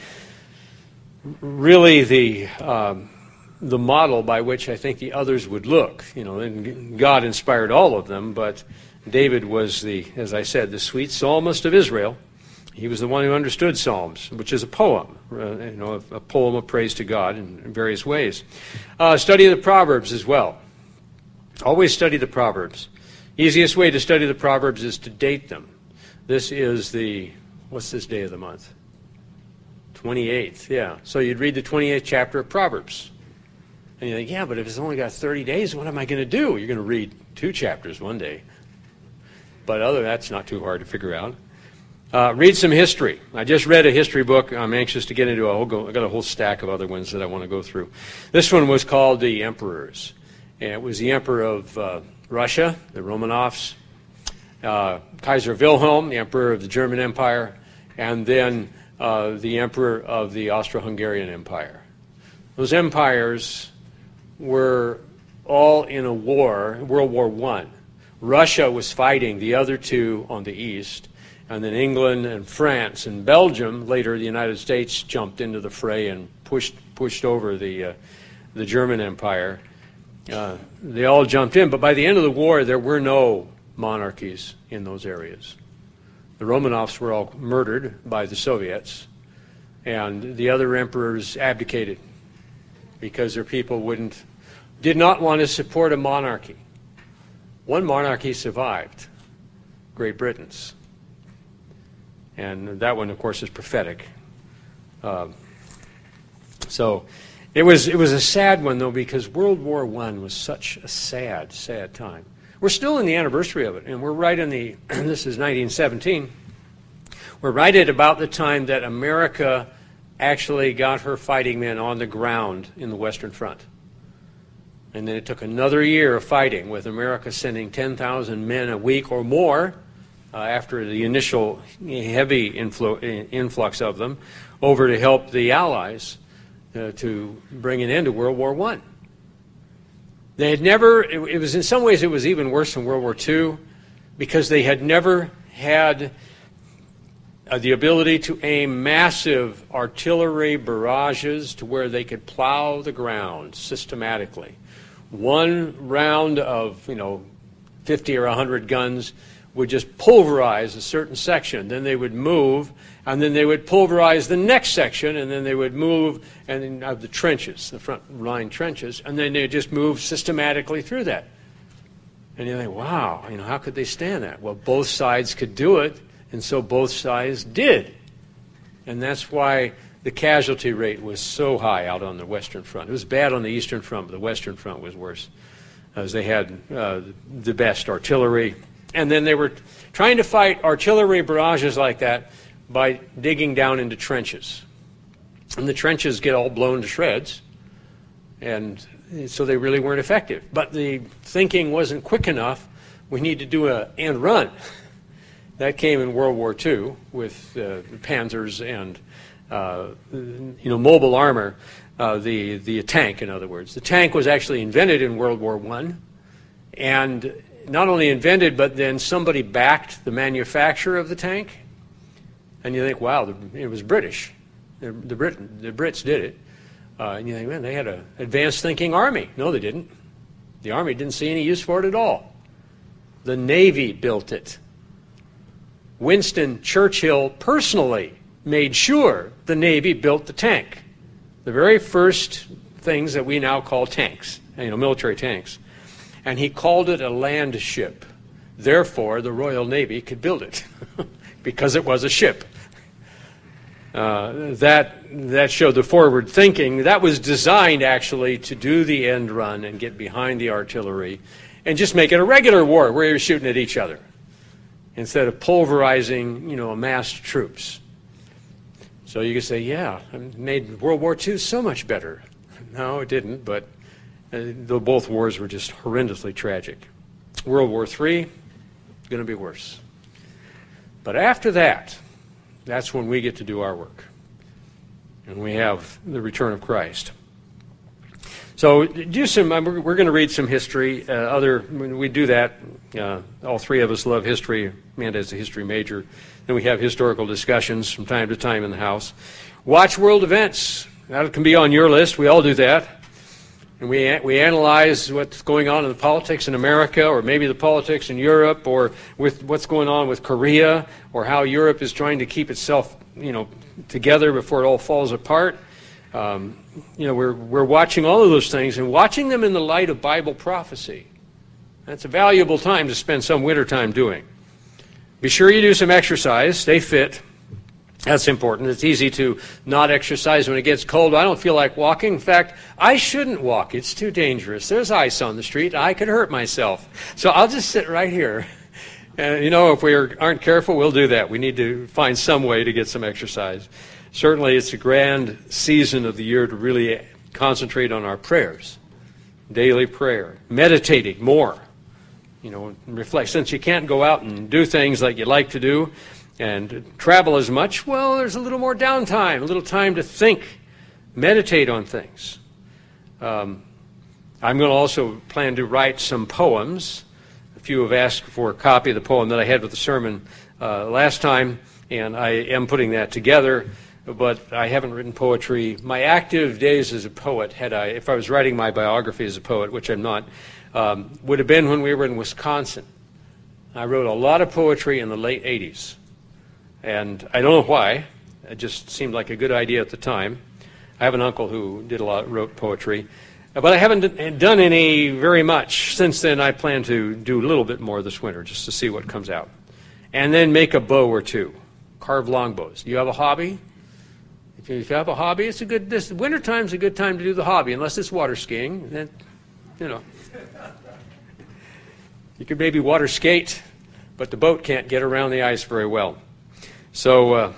really the, um, the model by which I think the others would look. You know, and God inspired all of them, but David was the, as I said, the sweet psalmist of Israel. He was the one who understood Psalms, which is a poem, uh, you know, a, a poem of praise to God in, in various ways. Uh, study the Proverbs as well. Always study the Proverbs. Easiest way to study the Proverbs is to date them. This is the, what's this day of the month? twenty-eighth, yeah. So you'd read the twenty-eighth chapter of Proverbs. And you think, yeah, but if it's only got thirty days, what am I going to do? You're going to read two chapters one day. But other that's not too hard to figure out. Uh, read some history. I just read a history book. I'm anxious to get into a whole, I've got a whole stack of other ones that I want to go through. This one was called The Emperors. And it was the emperor of uh, Russia, the Romanovs, uh, Kaiser Wilhelm, the emperor of the German Empire, and then uh, the emperor of the Austro-Hungarian Empire. Those empires were all in a war, World War One. Russia was fighting the other two on the east, and then England and France and Belgium, later the United States, jumped into the fray and pushed pushed over the uh, the German Empire. Uh, they all jumped in, but by the end of the war, there were no monarchies in those areas. The Romanovs were all murdered by the Soviets, and the other emperors abdicated because their people wouldn't, did not want to support a monarchy. One monarchy survived, Great Britain's. And that one, of course, is prophetic. Uh, so it was it was a sad one, though, because World War One was such a sad, sad time. We're still in the anniversary of it, and we're right in the, this is nineteen seventeen, we're right at about the time that America actually got her fighting men on the ground in the Western Front. And then it took another year of fighting, with America sending ten thousand men a week or more, uh, after the initial heavy influ influx of them, over to help the Allies uh, to bring an end to World War One. They had never, it, it was in some ways it was even worse than World War Two, because they had never had uh, the ability to aim massive artillery barrages to where they could plow the ground systematically. One round of, you know, fifty or a hundred guns would just pulverize a certain section. Then they would move, and then they would pulverize the next section, and then they would move and then of the trenches, the front line trenches, and then they would just move systematically through that. And you think, wow, you know, how could they stand that? Well, both sides could do it, and so both sides did. And that's why the casualty rate was so high out on the Western Front. It was bad on the Eastern Front, but the Western Front was worse, as they had uh, the best artillery. And then they were trying to fight artillery barrages like that by digging down into trenches. And the trenches get all blown to shreds, and so they really weren't effective. But the thinking wasn't quick enough. We need to do an end run. That came in World War Two with uh, Panzers and uh, you know, mobile armor, uh, the, the tank, in other words. The tank was actually invented in World War One, and not only invented, but then somebody backed the manufacture of the tank. And you think, wow, it was British. The, the, Brit the Brits did it. Uh, and you think, man, they had an advanced thinking army. No, they didn't. The army didn't see any use for it at all. The Navy built it. Winston Churchill personally made sure the Navy built the tank. The very first things that we now call tanks, you know, military tanks. And he called it a land ship. Therefore, the Royal Navy could build it because it was a ship. Uh, that, that showed the forward thinking. That was designed, actually, to do the end run and get behind the artillery and just make it a regular war where you're shooting at each other instead of pulverizing, you know, amassed troops. So you could say, yeah, it made World War Two so much better. No, it didn't, but uh, though both wars were just horrendously tragic. World War Three, going to be worse. But after that, that's when we get to do our work. And we have the return of Christ. So do some, we're going to read some history. Uh, other, we do that. Uh, all three of us love history. Amanda's a history major. Then we have historical discussions from time to time in the house. Watch world events. That can be on your list. We all do that. And we we analyze what's going on in the politics in America, or maybe the politics in Europe, or with what's going on with Korea, or how Europe is trying to keep itself, you know, together before it all falls apart. Um, you know, we're we're watching all of those things and watching them in the light of Bible prophecy. That's a valuable time to spend some winter time doing. Be sure you do some exercise. Stay fit. That's important. It's easy to not exercise when it gets cold. I don't feel like walking. In fact, I shouldn't walk. It's too dangerous. There's ice on the street. I could hurt myself. So I'll just sit right here. And, you know, if we are, aren't careful, we'll do that. We need to find some way to get some exercise. Certainly, it's a grand season of the year to really concentrate on our prayers. Daily prayer. Meditating more. You know, reflect. Since you can't go out and do things like you like to do, and travel as much, well, there's a little more downtime, a little time to think, meditate on things. Um, I'm going to also plan to write some poems. A few have asked for a copy of the poem that I had with the sermon uh, last time, and I am putting that together, but I haven't written poetry. My active days as a poet, had I, if I was writing my biography as a poet, which I'm not, um, would have been when we were in Wisconsin. I wrote a lot of poetry in the late eighties. And I don't know why. It just seemed like a good idea at the time. I have an uncle who did a lot, wrote poetry. But I haven't done any very much. Since then, I plan to do a little bit more this winter just to see what comes out. And then make a bow or two. Carve longbows. Do you have a hobby? If you have a hobby, it's a good, this wintertime's a good time to do the hobby, unless it's water skiing. Then, you know. You could maybe water skate, but the boat can't get around the ice very well. So uh,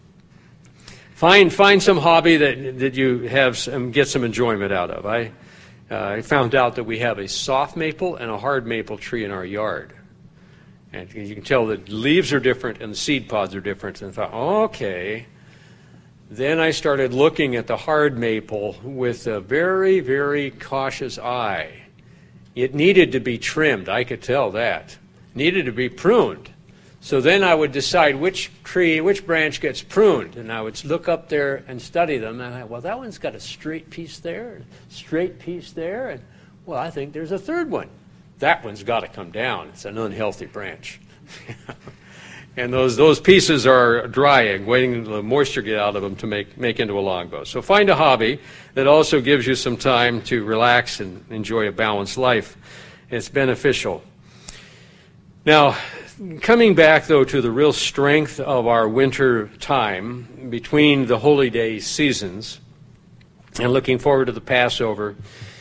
find find some hobby that that you have some, get some enjoyment out of. I uh, I found out that we have a soft maple and a hard maple tree in our yard, and you can tell the leaves are different and the seed pods are different. And I thought, okay. Then I started looking at the hard maple with a very very cautious eye. It needed to be trimmed. I could tell that. Needed to be pruned. So then I would decide which tree, which branch gets pruned, and I would look up there and study them. And I, well, that one's got a straight piece there, straight piece there, and well, I think there's a third one. That one's got to come down. It's an unhealthy branch. And those those pieces are drying, waiting for the moisture to get out of them to make make into a longbow. So find a hobby that also gives you some time to relax and enjoy a balanced life. It's beneficial. Now, coming back, though, to the real strength of our winter time between the holy day seasons and looking forward to the Passover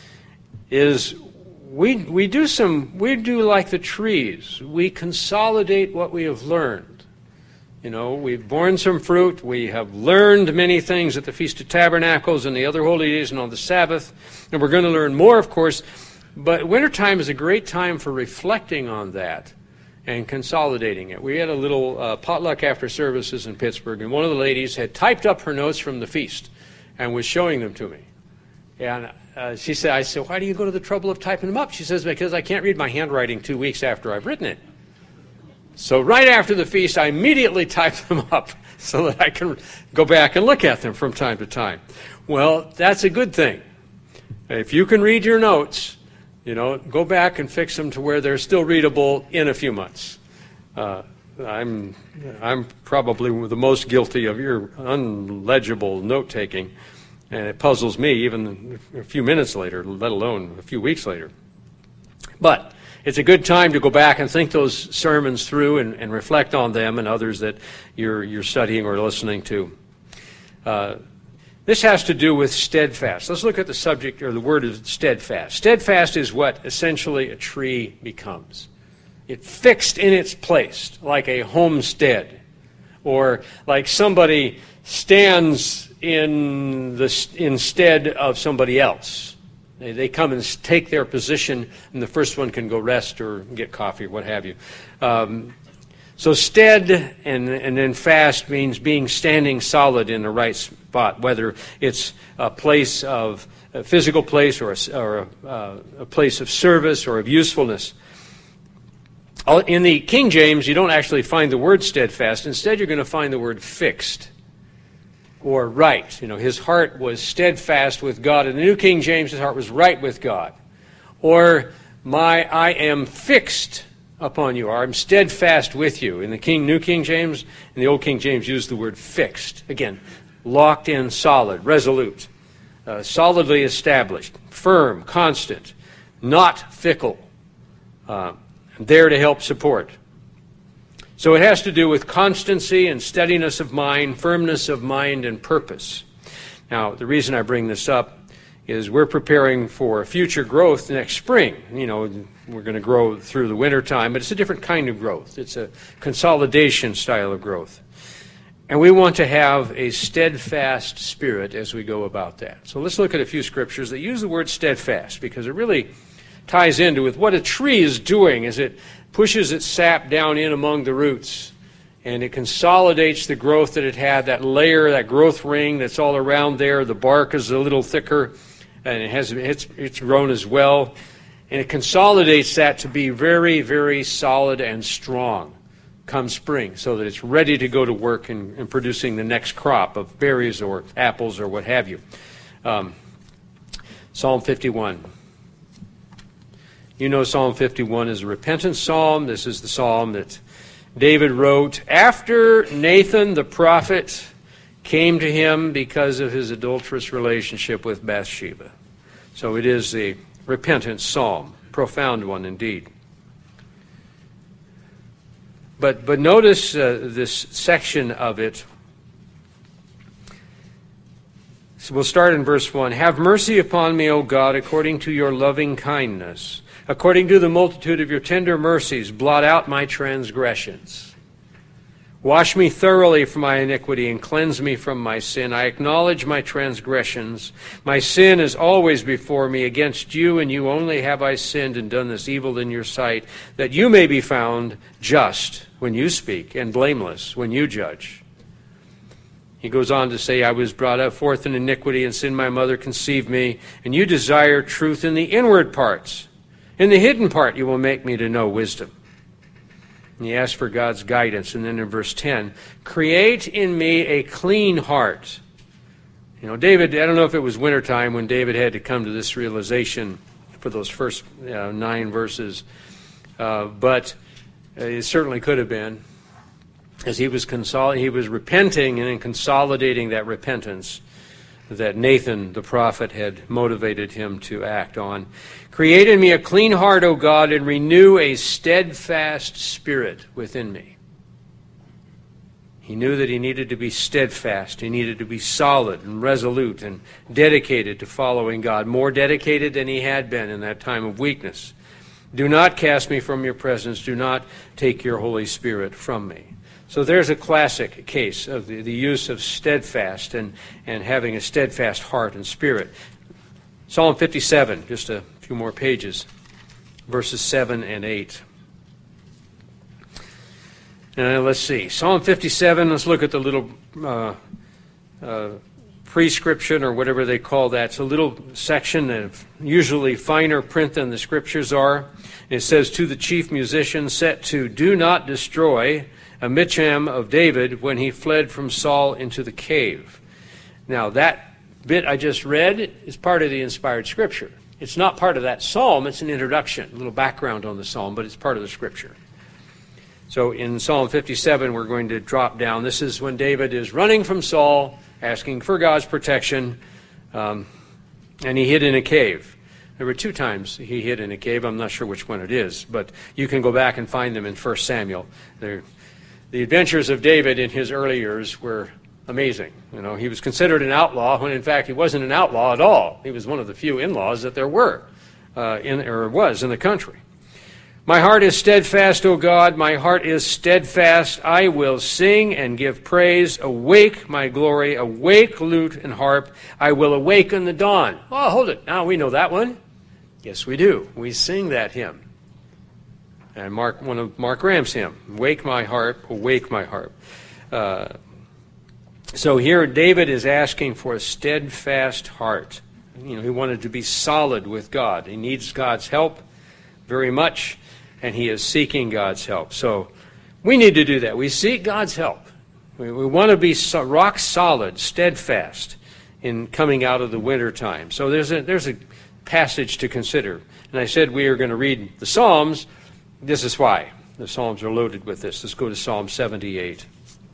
is we we do some we do like the trees. We consolidate what we have learned. You know, we've borne some fruit. We have learned many things at the Feast of Tabernacles and the other holy days and on the Sabbath, and we're going to learn more, of course. But wintertime is a great time for reflecting on that and consolidating it. We had a little uh, potluck after services in Pittsburgh, and one of the ladies had typed up her notes from the feast and was showing them to me. And uh, she said, I said, why do you go to the trouble of typing them up? She says, because I can't read my handwriting two weeks after I've written it. So right after the feast, I immediately typed them up so that I can go back and look at them from time to time. Well, that's a good thing. If you can read your notes, you know, go back and fix them to where they're still readable in a few months. Uh, I'm I'm probably the most guilty of your unlegible note-taking, and it puzzles me even a few minutes later, let alone a few weeks later. But it's a good time to go back and think those sermons through and, and reflect on them and others that you're you're studying or listening to. Uh, This has to do with steadfast. Let's look at the subject, or the word is steadfast. Steadfast is what essentially a tree becomes. It's fixed in its place, like a homestead. or like somebody stands in the instead of somebody else. They, they come and take their position, and the first one can go rest or get coffee or what have you. Um, so stead and, and then fast means being standing solid in the right spot, whether it's a place of a physical place or a, or a, uh, a place of service or of usefulness. In the King James, you don't actually find the word steadfast. Instead, you're going to find the word fixed or right. You know, his heart was steadfast with God. In the New King James, his heart was right with God. Or, my, I am fixed upon you, or I'm steadfast with you. In the King, New King James, and the Old King James used the word fixed. Again, locked in, solid, resolute, uh, solidly established, firm, constant, not fickle, uh, there to help support. So it has to do with constancy and steadiness of mind, firmness of mind and purpose. Now, the reason I bring this up is we're preparing for future growth next spring. You know, we're going to grow through the winter time, but it's a different kind of growth. It's a consolidation style of growth. And we want to have a steadfast spirit as we go about that. So let's look at a few scriptures that use the word steadfast, because it really ties into with what a tree is doing as it pushes its sap down in among the roots, and it consolidates the growth that it had, that layer, that growth ring that's all around there. The bark is a little thicker, and it has it's, it's grown as well, and it consolidates that to be very, very solid and strong come spring, so that it's ready to go to work in, in producing the next crop of berries or apples or what have you. Um, Psalm fifty-one. You know, Psalm fifty-one is a repentance psalm. This is the psalm that David wrote after Nathan the prophet came to him because of his adulterous relationship with Bathsheba. So it is a repentance psalm, profound one indeed. But but notice uh, this section of it. So we'll start in verse one. Have mercy upon me, O God, according to your loving kindness. According to the multitude of your tender mercies, blot out my transgressions. Wash me thoroughly from my iniquity and cleanse me from my sin. I acknowledge my transgressions. My sin is always before me. Against you and you only have I sinned and done this evil in your sight, that you may be found just when you speak and blameless when you judge. He goes on to say, I was brought up forth in iniquity, and sin my mother conceived me, and you desire truth in the inward parts. In the hidden part you will make me to know wisdom. And he asks for God's guidance. And then in verse ten, create in me a clean heart. You know, David, I don't know if it was wintertime when David had to come to this realization for those first uh, nine verses, uh, but it certainly could have been, as he was consol- he was repenting and in consolidating that repentance that Nathan the prophet had motivated him to act on. Create in me a clean heart, O God, and renew a steadfast spirit within me. He knew that he needed to be steadfast. He needed to be solid and resolute and dedicated to following God, more dedicated than he had been in that time of weakness. Do not cast me from your presence. Do not take your Holy Spirit from me. So there's a classic case of the, the use of steadfast and, and having a steadfast heart and spirit. Psalm fifty-seven, just a few more pages, verses seven and eight. And let's see. Psalm fifty-seven, let's look at the little uh, uh, prescription or whatever they call that. It's a little section of usually finer print than the scriptures are. It says, to the chief musician set to do not destroy, a micham of David when he fled from Saul into the cave. Now that bit I just read is part of the inspired scripture. It's not part of that psalm, it's an introduction, a little background on the psalm, but it's part of the scripture. So in Psalm fifty-seven we're going to drop down. This is when David is running from Saul, asking for God's protection, um, and he hid in a cave. There were two times he hid in a cave. I'm not sure which one it is, but you can go back and find them in First Samuel. They're The adventures of David in his early years were amazing. You know, he was considered an outlaw when in fact he wasn't an outlaw at all. He was one of the few in-laws that there were, uh, in or was in the country. My heart is steadfast, O God, my heart is steadfast. I will sing and give praise. Awake, my glory, awake, lute and harp. I will awaken the dawn. Oh, hold it. Now we know that one. Yes, we do. We sing that hymn. And Mark, one of Mark Graham's hymn, Wake my harp, awake my harp. Uh, so here David is asking for a steadfast heart. You know, he wanted to be solid with God. He needs God's help very much. And he is seeking God's help. So we need to do that. We seek God's help. We, we want to be so, rock solid, steadfast in coming out of the winter time. So there's a, there's a passage to consider. And I said we are going to read the Psalms. This is why. The Psalms are loaded with this. Let's go to Psalm seventy-eight.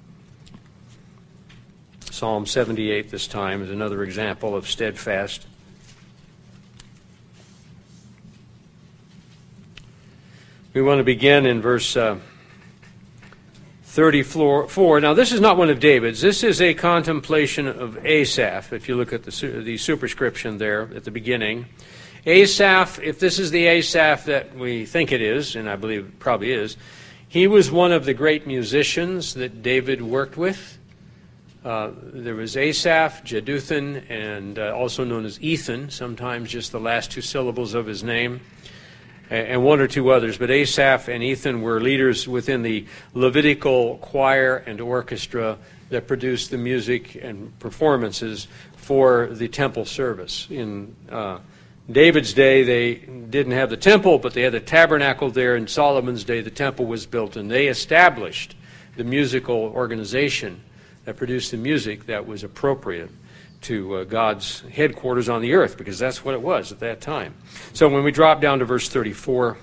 Psalm seventy-eight this time is another example of steadfast. We want to begin in verse uh, thirty-four. Now, this is not one of David's. This is a contemplation of Asaph, if you look at the, the superscription there at the beginning. Asaph, if this is the Asaph that we think it is, and I believe it probably is, he was one of the great musicians that David worked with. Uh, there was Asaph, Jeduthun, and uh, also known as Ethan, sometimes just the last two syllables of his name, and one or two others. But Asaph and Ethan were leaders within the Levitical choir and orchestra that produced the music and performances for the temple service. In uh, David's day, they didn't have the temple, but they had the tabernacle there. In Solomon's day, the temple was built, and they established the musical organization that produced the music that was appropriate to uh, God's headquarters on the earth, because that's what it was at that time. So when we drop down to verse thirty-four,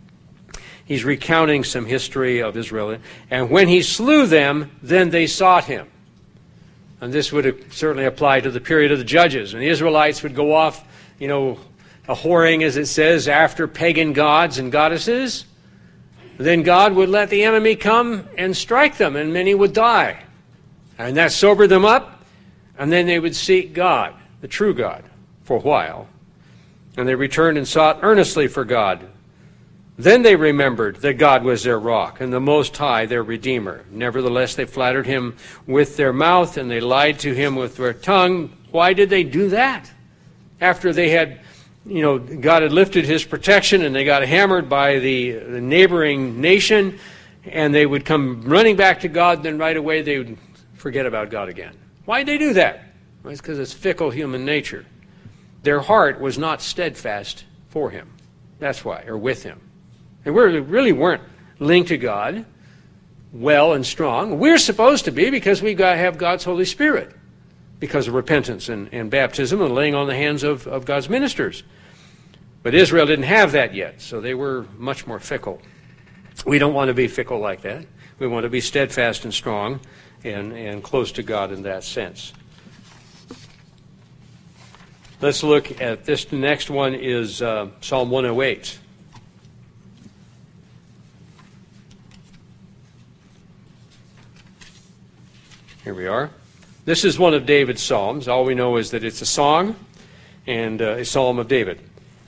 he's recounting some history of Israel. And when he slew them, then they sought him. And this would certainly apply to the period of the Judges. And the Israelites would go off, you know, a whoring, as it says, after pagan gods and goddesses. Then God would let the enemy come and strike them, and many would die. And that sobered them up. And then they would seek God, the true God, for a while. And they returned and sought earnestly for God. Then they remembered that God was their rock and the Most High their Redeemer. Nevertheless, they flattered him with their mouth and they lied to him with their tongue. Why did they do that? After they had, you know, God had lifted his protection and they got hammered by the, the neighboring nation, and they would come running back to God, then right away they would forget about God again. Why did they do that? Well, it's because it's fickle human nature. Their heart was not steadfast for him. That's why, or with him. They really weren't linked to God well and strong. We're supposed to be, because we got have God's Holy Spirit, because of repentance and, and baptism and laying on the hands of, of God's ministers. But Israel didn't have that yet, so they were much more fickle. We don't want to be fickle like that. We want to be steadfast and strong and, and close to God in that sense. Let's look at this. The next one is uh, Psalm one oh eight. Here we are. This is one of David's psalms. All we know is that it's a song and uh, a psalm of David.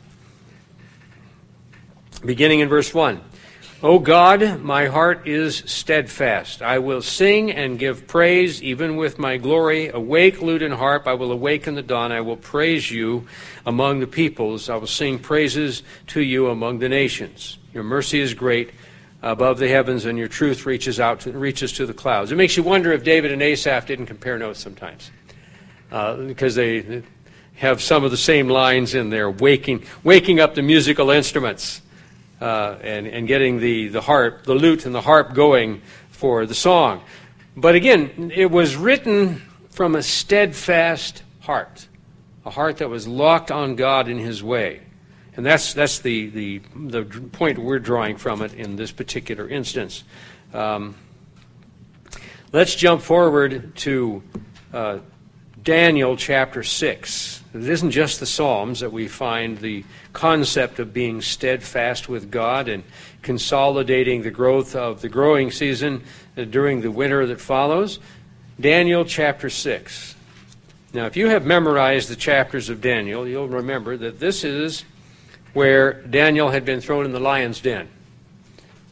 Beginning in verse one. O God, my heart is steadfast. I will sing and give praise, even with my glory. Awake, lute and harp. I will awaken the dawn. I will praise you among the peoples. I will sing praises to you among the nations. Your mercy is great above the heavens, and your truth reaches out to, reaches to the clouds. It makes you wonder if David and Asaph didn't compare notes sometimes, uh, because they have some of the same lines in there, waking, waking up the musical instruments. Uh, and, and getting the, the harp, the lute and the harp going for the song. But again, it was written from a steadfast heart, a heart that was locked on God in his way. And that's that's the, the, the point we're drawing from it in this particular instance. Um, let's jump forward to uh, Daniel chapter six. It isn't just the Psalms that we find the concept of being steadfast with God and consolidating the growth of the growing season during the winter that follows. Daniel chapter six. Now, if you have memorized the chapters of Daniel, you'll remember that this is where Daniel had been thrown in the lion's den.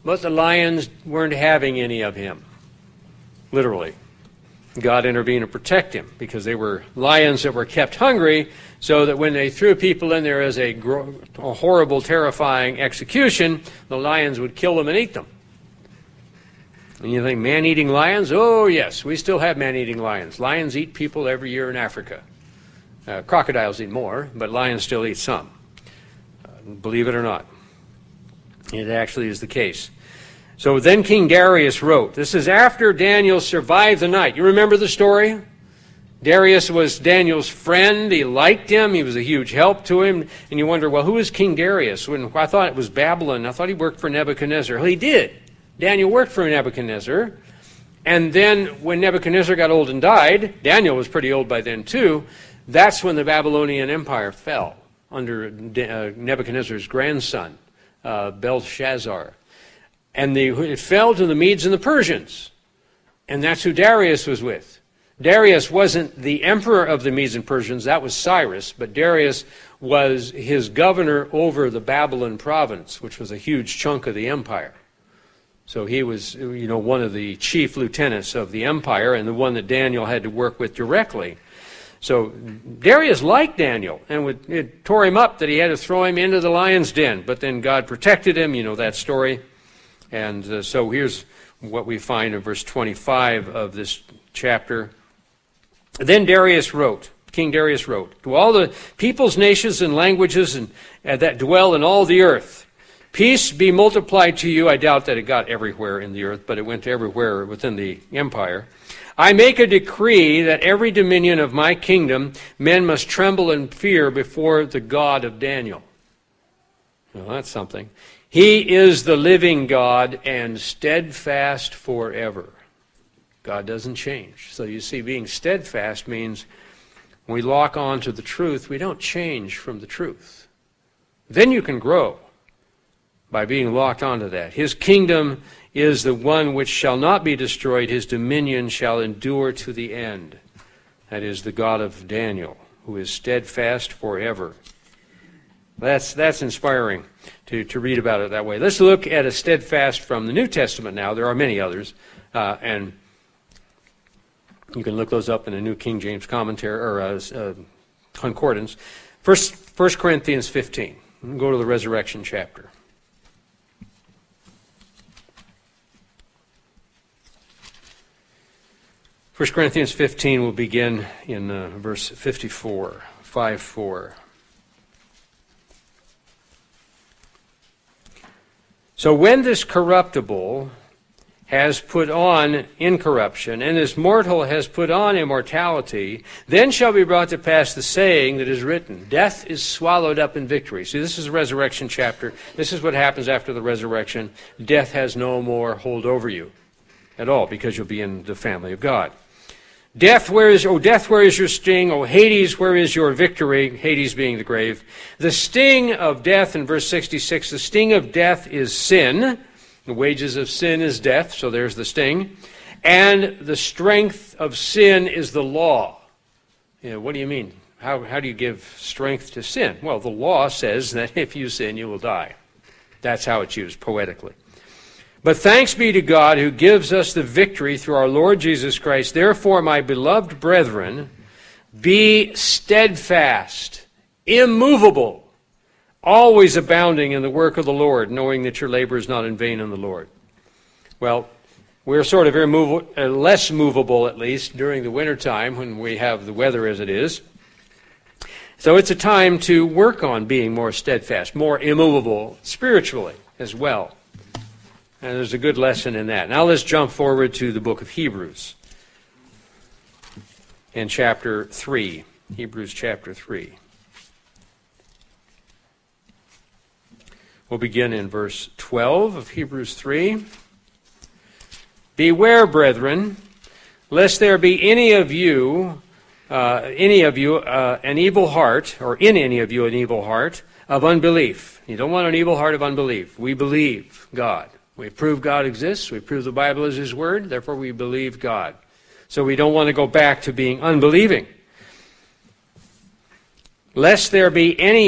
but the lions weren't having any of him, literally. God intervened to protect him because they were lions that were kept hungry so that when they threw people in there as a, gro- a horrible, terrifying execution, the lions would kill them and eat them. And you think, man-eating lions? Oh, yes, we still have man-eating lions. Lions eat people every year in Africa. Uh, crocodiles eat more, but lions still eat some. Uh, believe it or not. It actually is the case. So then King Darius wrote. This is after Daniel survived the night. You remember the story? Darius was Daniel's friend. He liked him. He was a huge help to him. And you wonder, well, who is King Darius? When I thought it was Babylon. I thought he worked for Nebuchadnezzar. Well, he did. Daniel worked for Nebuchadnezzar. And then when Nebuchadnezzar got old and died, Daniel was pretty old by then too, that's when the Babylonian Empire fell under uh, Nebuchadnezzar's grandson, uh, Belshazzar. And the, it fell to the Medes and the Persians. And that's who Darius was with. Darius wasn't the emperor of the Medes and Persians. That was Cyrus. But Darius was his governor over the Babylon province, which was a huge chunk of the empire. So he was, you know, one of the chief lieutenants of the empire and the one that Daniel had to work with directly. So Darius liked Daniel, and would, it tore him up that he had to throw him into the lion's den. But then God protected him. You know that story. And uh, so here's what we find in verse twenty-five of this chapter. Then Darius wrote, King Darius wrote, to all the peoples, nations, and languages and, uh, that dwell in all the earth, peace be multiplied to you. I doubt that it got everywhere in the earth, but it went to everywhere within the empire. I make a decree that every dominion of my kingdom men must tremble and fear before the God of Daniel. Well, that's something. He is the living God and steadfast forever. God doesn't change. So you see, being steadfast means when we lock on to the truth, we don't change from the truth. Then you can grow by being locked onto that. His kingdom is the one which shall not be destroyed. His dominion shall endure to the end. That is the God of Daniel, who is steadfast forever. That's that's inspiring to, to read about it that way. Let's look at a steadfast from the New Testament now. There are many others, uh, and you can look those up in a New King James commentary or uh, uh, concordance. First, First Corinthians fifteen. Go to the resurrection chapter. First Corinthians fifteen will begin in uh, verse fifty-four, five four. So when this corruptible has put on incorruption, and this mortal has put on immortality, then shall be brought to pass the saying that is written, death is swallowed up in victory. See, this is the resurrection chapter. This is what happens after the resurrection. Death has no more hold over you at all, because you'll be in the family of God. Death, where is, oh, death, where is your sting? Oh, Hades, where is your victory? Hades being the grave. The sting of death, in verse sixty-six, the sting of death is sin. The wages of sin is death, so there's the sting. And the strength of sin is the law. You know, what do you mean? How, how do you give strength to sin? Well, the law says that if you sin, you will die. That's how it's used poetically. But thanks be to God who gives us the victory through our Lord Jesus Christ. Therefore, my beloved brethren, be steadfast, immovable, always abounding in the work of the Lord, knowing that your labor is not in vain in the Lord. Well, we're sort of immovable, uh, less movable, at least, during the wintertime when we have the weather as it is. So it's a time to work on being more steadfast, more immovable spiritually as well. And there's a good lesson in that. Now let's jump forward to the book of Hebrews in chapter three. Hebrews chapter three. We'll begin in verse twelve of Hebrews three. Beware, brethren, lest there be any of you, uh, any of you, uh, an evil heart, or in any of you an evil heart of unbelief. You don't want an evil heart of unbelief. We believe God. We prove God exists. We prove the Bible is His Word. Therefore, we believe God. So we don't want to go back to being unbelieving. Lest there be any of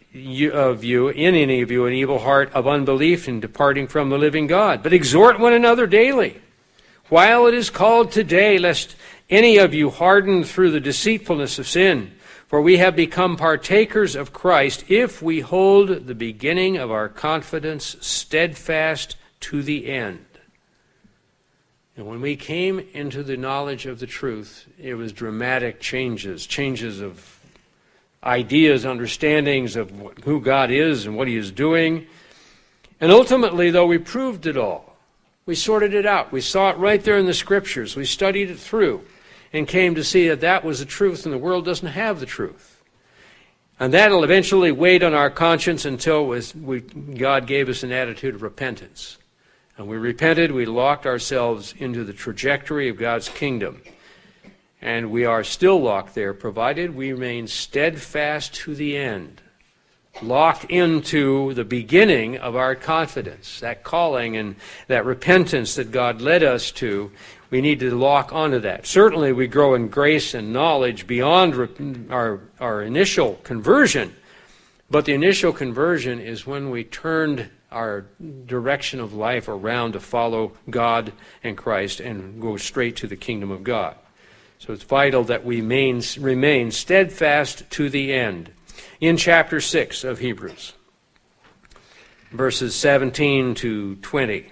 you, of you, in any of you, an evil heart of unbelief in departing from the living God. But exhort one another daily, while it is called today, lest any of you harden through the deceitfulness of sin. For we have become partakers of Christ if we hold the beginning of our confidence steadfast to the end. And when we came into the knowledge of the truth, it was dramatic changes, changes of ideas, understandings of what, who God is and what He is doing. And ultimately, though, we proved it all. We sorted it out. We saw it right there in the Scriptures. We studied it through and came to see that that was the truth, and the world doesn't have the truth. And that'll eventually weigh on our conscience until it was, we, God gave us an attitude of repentance. And we repented, we locked ourselves into the trajectory of God's kingdom. And we are still locked there, provided we remain steadfast to the end, locked into the beginning of our confidence, that calling and that repentance that God led us to. We need to lock onto that. Certainly we grow in grace and knowledge beyond our, our initial conversion, but the initial conversion is when we turned our direction of life around to follow God and Christ and go straight to the kingdom of God. So it's vital that we remain, remain steadfast to the end. In chapter six of Hebrews, verses seventeen to twenty.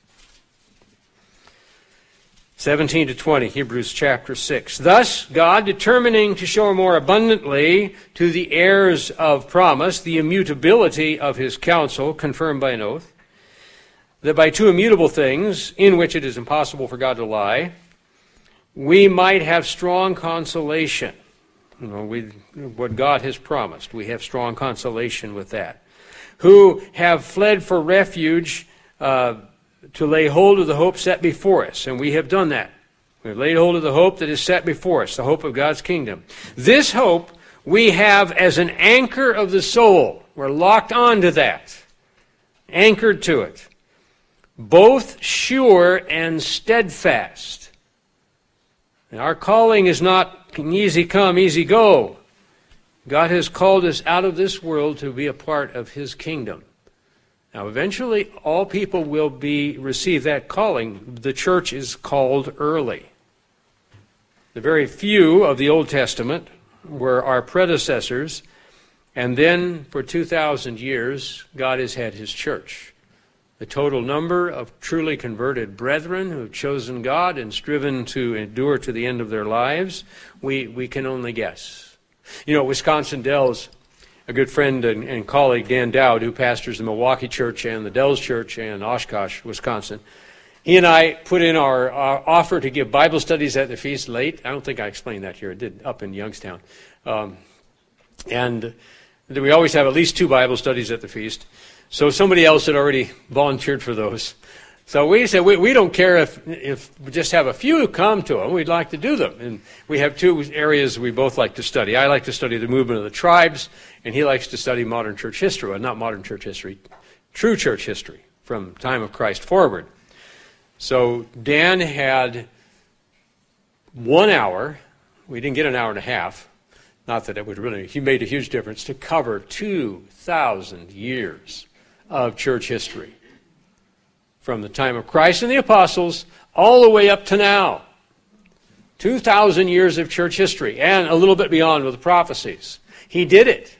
seventeen to twenty, Hebrews chapter six. Thus, God, determining to show more abundantly to the heirs of promise the immutability of His counsel, confirmed by an oath, that by two immutable things, in which it is impossible for God to lie, we might have strong consolation. You know, we, what God has promised, we have strong consolation with that. Who have fled for refuge uh, to lay hold of the hope set before us. And we have done that. We have laid hold of the hope that is set before us, the hope of God's kingdom. This hope we have as an anchor of the soul. We're locked onto that, anchored to it. Both sure and steadfast. And our calling is not easy come, easy go. God has called us out of this world to be a part of His kingdom. Now, eventually, all people will be receive that calling. The church is called early. The very few of the Old Testament were our predecessors, and then for two thousand years, God has had His church. The total number of truly converted brethren who have chosen God and striven to endure to the end of their lives, we, we can only guess. You know, Wisconsin Dells, a good friend and, and colleague, Dan Dowd, who pastors the Milwaukee Church and the Dells Church in Oshkosh, Wisconsin, he and I put in our, our offer to give Bible studies at the feast late. I don't think I explained that here. It did up in Youngstown. Um, and we always have at least two Bible studies at the feast. So somebody else had already volunteered for those. So we said, we, we don't care if, if we just have a few come to them. We'd like to do them. And we have two areas we both like to study. I like to study the movement of the tribes, and he likes to study modern church history. Well, not modern church history, true church history from time of Christ forward. So Dan had one hour. We didn't get an hour and a half. Not that it would really, he made a huge difference, to cover two thousand years of church history. From the time of Christ and the apostles all the way up to now. two thousand years of church history and a little bit beyond with the prophecies. He did it.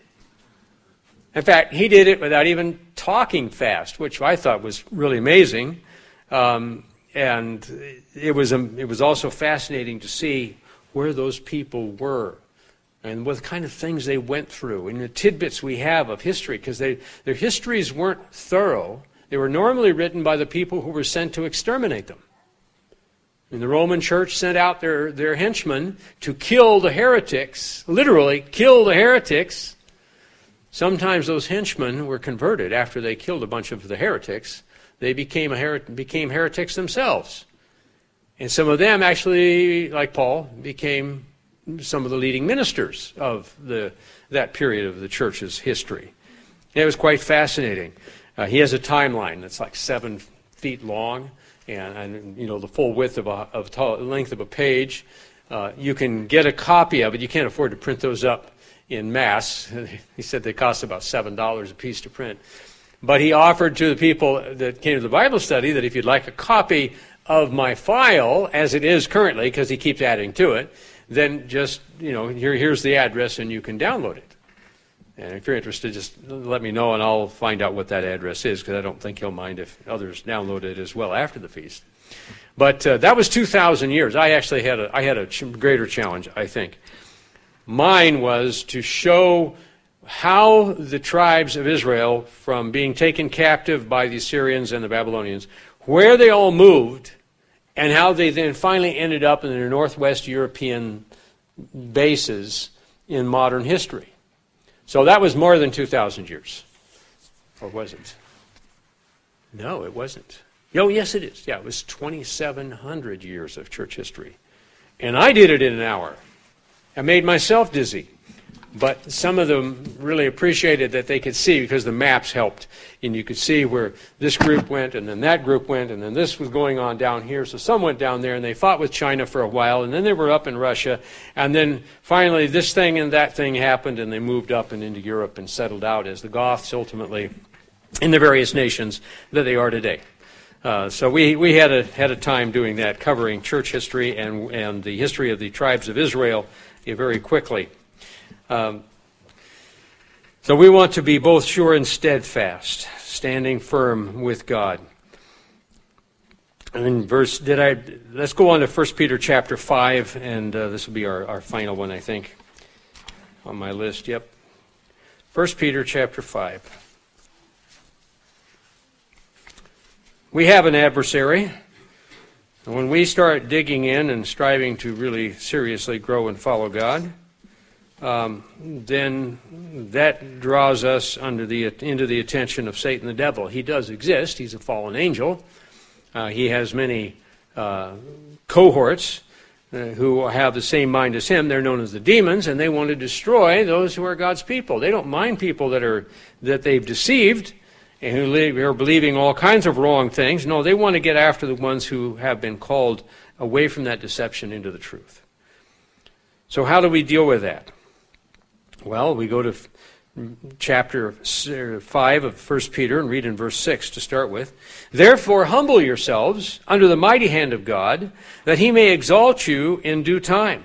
In fact, he did it without even talking fast, which I thought was really amazing. Um, and it was, um, it was also fascinating to see where those people were and what kind of things they went through, and the tidbits we have of history, because they, their histories weren't thorough. They were normally written by the people who were sent to exterminate them. And the Roman Church sent out their, their henchmen to kill the heretics, literally kill the heretics. Sometimes those henchmen were converted after they killed a bunch of the heretics. They became, a her- became heretics themselves. And some of them actually, like Paul, became some of the leading ministers of the that period of the church's history. And it was quite fascinating. Uh, he has a timeline that's like seven feet long, and, and you know the full width of a of tall, length of a page. Uh, you can get a copy of it. You can't afford to print those up in mass. He said they cost about seven dollars a piece to print. But he offered to the people that came to the Bible study that if you'd like a copy of my file, as it is currently, because he keeps adding to it, then just, you know, here, here's the address and you can download it. And if you're interested, just let me know and I'll find out what that address is, because I don't think he'll mind if others download it as well after the feast. But uh, that was two thousand years. I actually had a, I had a ch- greater challenge, I think. Mine was to show how the tribes of Israel, from being taken captive by the Assyrians and the Babylonians, where they all moved, and how they then finally ended up in the Northwest European bases in modern history. So that was more than two thousand years. Or was it? No, it wasn't. Oh, yes, it is. Yeah, it was twenty-seven hundred years of church history. And I did it in an hour. I made myself dizzy. But some of them really appreciated that they could see, because the maps helped. And you could see where this group went, and then that group went, and then this was going on down here. So some went down there, and they fought with China for a while, and then they were up in Russia. And then finally this thing and that thing happened, and they moved up and into Europe and settled out as the Goths ultimately in the various nations that they are today. Uh, so we, we had a had a time doing that, covering church history and, and the history of the tribes of Israel uh, very quickly. Um, so we want to be both sure and steadfast, standing firm with God. And in verse, did I, let's go on to First Peter chapter five, and uh, this will be our, our final one, I think, on my list. Yep. First Peter chapter five. We have an adversary. And when we start digging in and striving to really seriously grow and follow God, Um, then that draws us under the into the attention of Satan the devil. He does exist. He's a fallen angel. Uh, he has many uh, cohorts uh, who have the same mind as him. They're known as the demons, and they want to destroy those who are God's people. They don't mind people that are that they've deceived and who live, are believing all kinds of wrong things. No, they want to get after the ones who have been called away from that deception into the truth. So how do we deal with that? Well, we go to chapter five of First Peter and read in verse six to start with. Therefore, humble yourselves under the mighty hand of God, that he may exalt you in due time,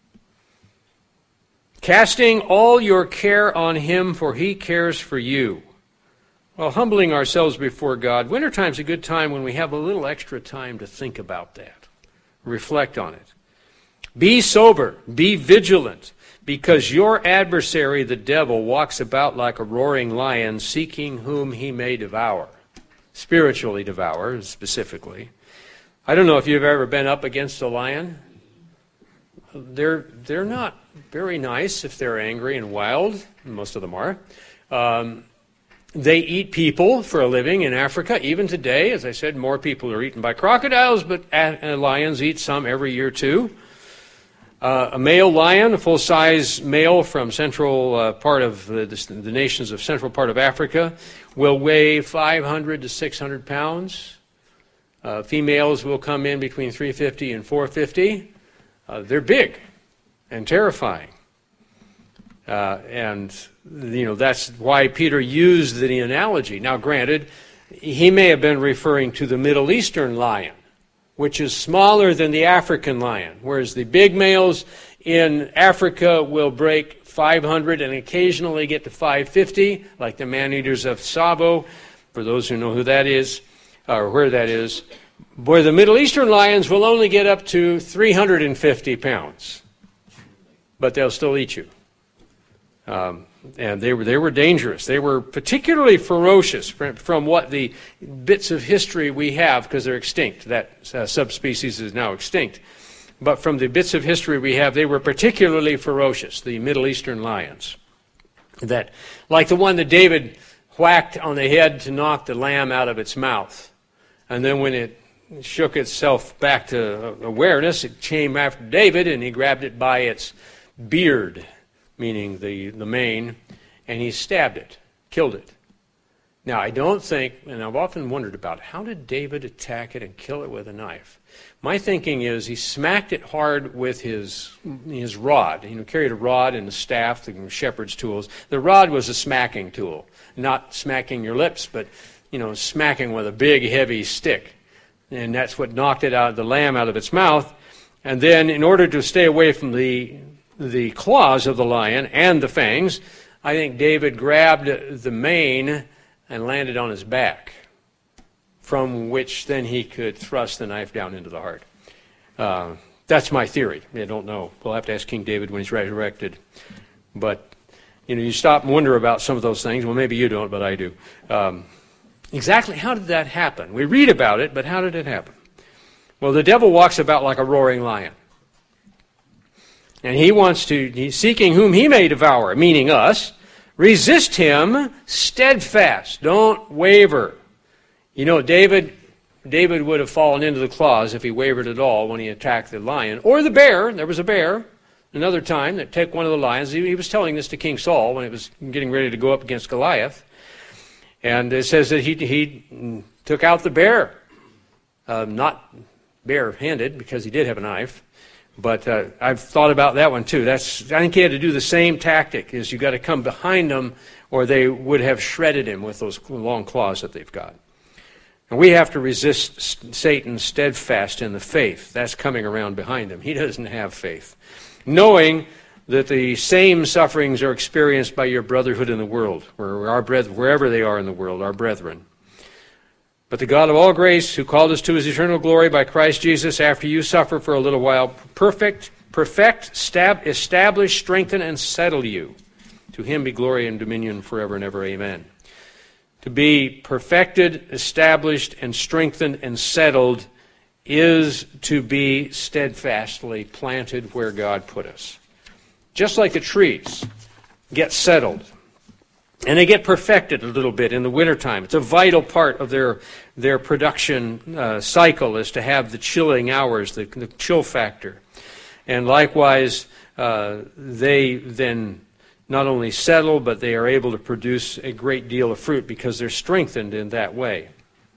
casting all your care on him, for he cares for you. Well, humbling ourselves before God, wintertime's a good time when we have a little extra time to think about that, reflect on it. Be sober, be vigilant, because your adversary, the devil, walks about like a roaring lion, seeking whom he may devour. Spiritually devour, specifically. I don't know if you've ever been up against a lion. They're, they're not very nice if they're angry and wild. Most of them are. Um, they eat people for a living in Africa. Even today, as I said, more people are eaten by crocodiles, but uh, lions eat some every year too. Uh, a male lion, a full-size male from central uh, part of the, the, the nations of central part of Africa, will weigh five hundred to six hundred pounds. Uh, females will come in between three fifty and four fifty. Uh, they're big and terrifying. Uh, and, you know, that's why Peter used the analogy. Now, granted, he may have been referring to the Middle Eastern lion, which is smaller than the African lion, whereas the big males in Africa will break five hundred and occasionally get to five fifty, like the man-eaters of Tsavo, for those who know who that is, or where that is, where the Middle Eastern lions will only get up to three hundred fifty pounds, but they'll still eat you. Um, and they were they were dangerous. They were particularly ferocious from what the bits of history we have, because they're extinct. That uh, subspecies is now extinct. But from the bits of history we have, they were particularly ferocious, the Middle Eastern lions. That, like the one that David whacked on the head to knock the lamb out of its mouth. And then when it shook itself back to awareness, it came after David, and he grabbed it by its beard, meaning the, the mane, and he stabbed it, killed it. Now, I don't think, and I've often wondered about, how did David attack it and kill it with a knife? My thinking is he smacked it hard with his his rod. You know, carried a rod and a staff, the shepherd's tools. The rod was a smacking tool, not smacking your lips, but, you know, smacking with a big, heavy stick. And that's what knocked it out, the lamb out of its mouth. And then, in order to stay away from the the claws of the lion and the fangs, I think David grabbed the mane and landed on his back, from which then he could thrust the knife down into the heart. Uh, that's my theory. I don't know. We'll have to ask King David when he's resurrected. But, you know, you stop and wonder about some of those things. Well, maybe you don't, but I do. Um, exactly how did that happen? We read about it, but how did it happen? Well, the devil walks about like a roaring lion. And he wants to, he's seeking whom he may devour, meaning us. Resist him steadfast. Don't waver. You know, David David would have fallen into the claws if he wavered at all when he attacked the lion. Or the bear. There was a bear another time that took one of the lions. He, he was telling this to King Saul when he was getting ready to go up against Goliath. And it says that he, he took out the bear. Um, not bare-handed, because he did have a knife. But uh, I've thought about that one too. That's I think he had to do the same tactic, is you got to come behind them or they would have shredded him with those long claws that they've got. And we have to resist Satan steadfast in the faith. That's coming around behind him. He doesn't have faith. Knowing that the same sufferings are experienced by your brotherhood in the world, or our brethren, wherever they are in the world, our brethren. But the God of all grace, who called us to his eternal glory by Christ Jesus, after you suffer for a little while, perfect, perfect, stab, establish, strengthen, and settle you. To him be glory and dominion forever and ever. Amen. To be perfected, established, and strengthened, and settled is to be steadfastly planted where God put us. Just like the trees get settled. And they get perfected a little bit in the wintertime. It's a vital part of their their production uh, cycle is to have the chilling hours, the, the chill factor. And likewise, uh, they then not only settle, but they are able to produce a great deal of fruit because they're strengthened in that way.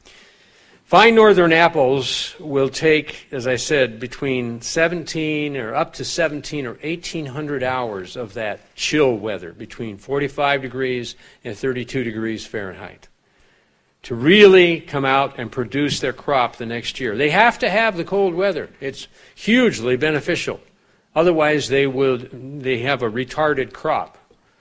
Fine northern apples will take, as I said, between seventeen or up to seventeen or eighteen hundred hours of that chill weather, between forty-five degrees and thirty-two degrees Fahrenheit, to really come out and produce their crop the next year. They have to have the cold weather. It's hugely beneficial. Otherwise, they will they have a retarded crop,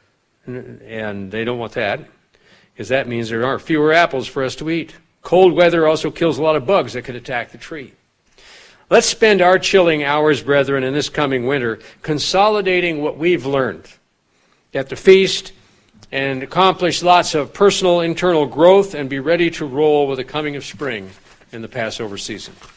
and they don't want that, because that means there are fewer apples for us to eat. Cold weather also kills a lot of bugs that could attack the tree. Let's spend our chilling hours, brethren, in this coming winter consolidating what we've learned at the feast and accomplish lots of personal internal growth and be ready to roll with the coming of spring in the Passover season.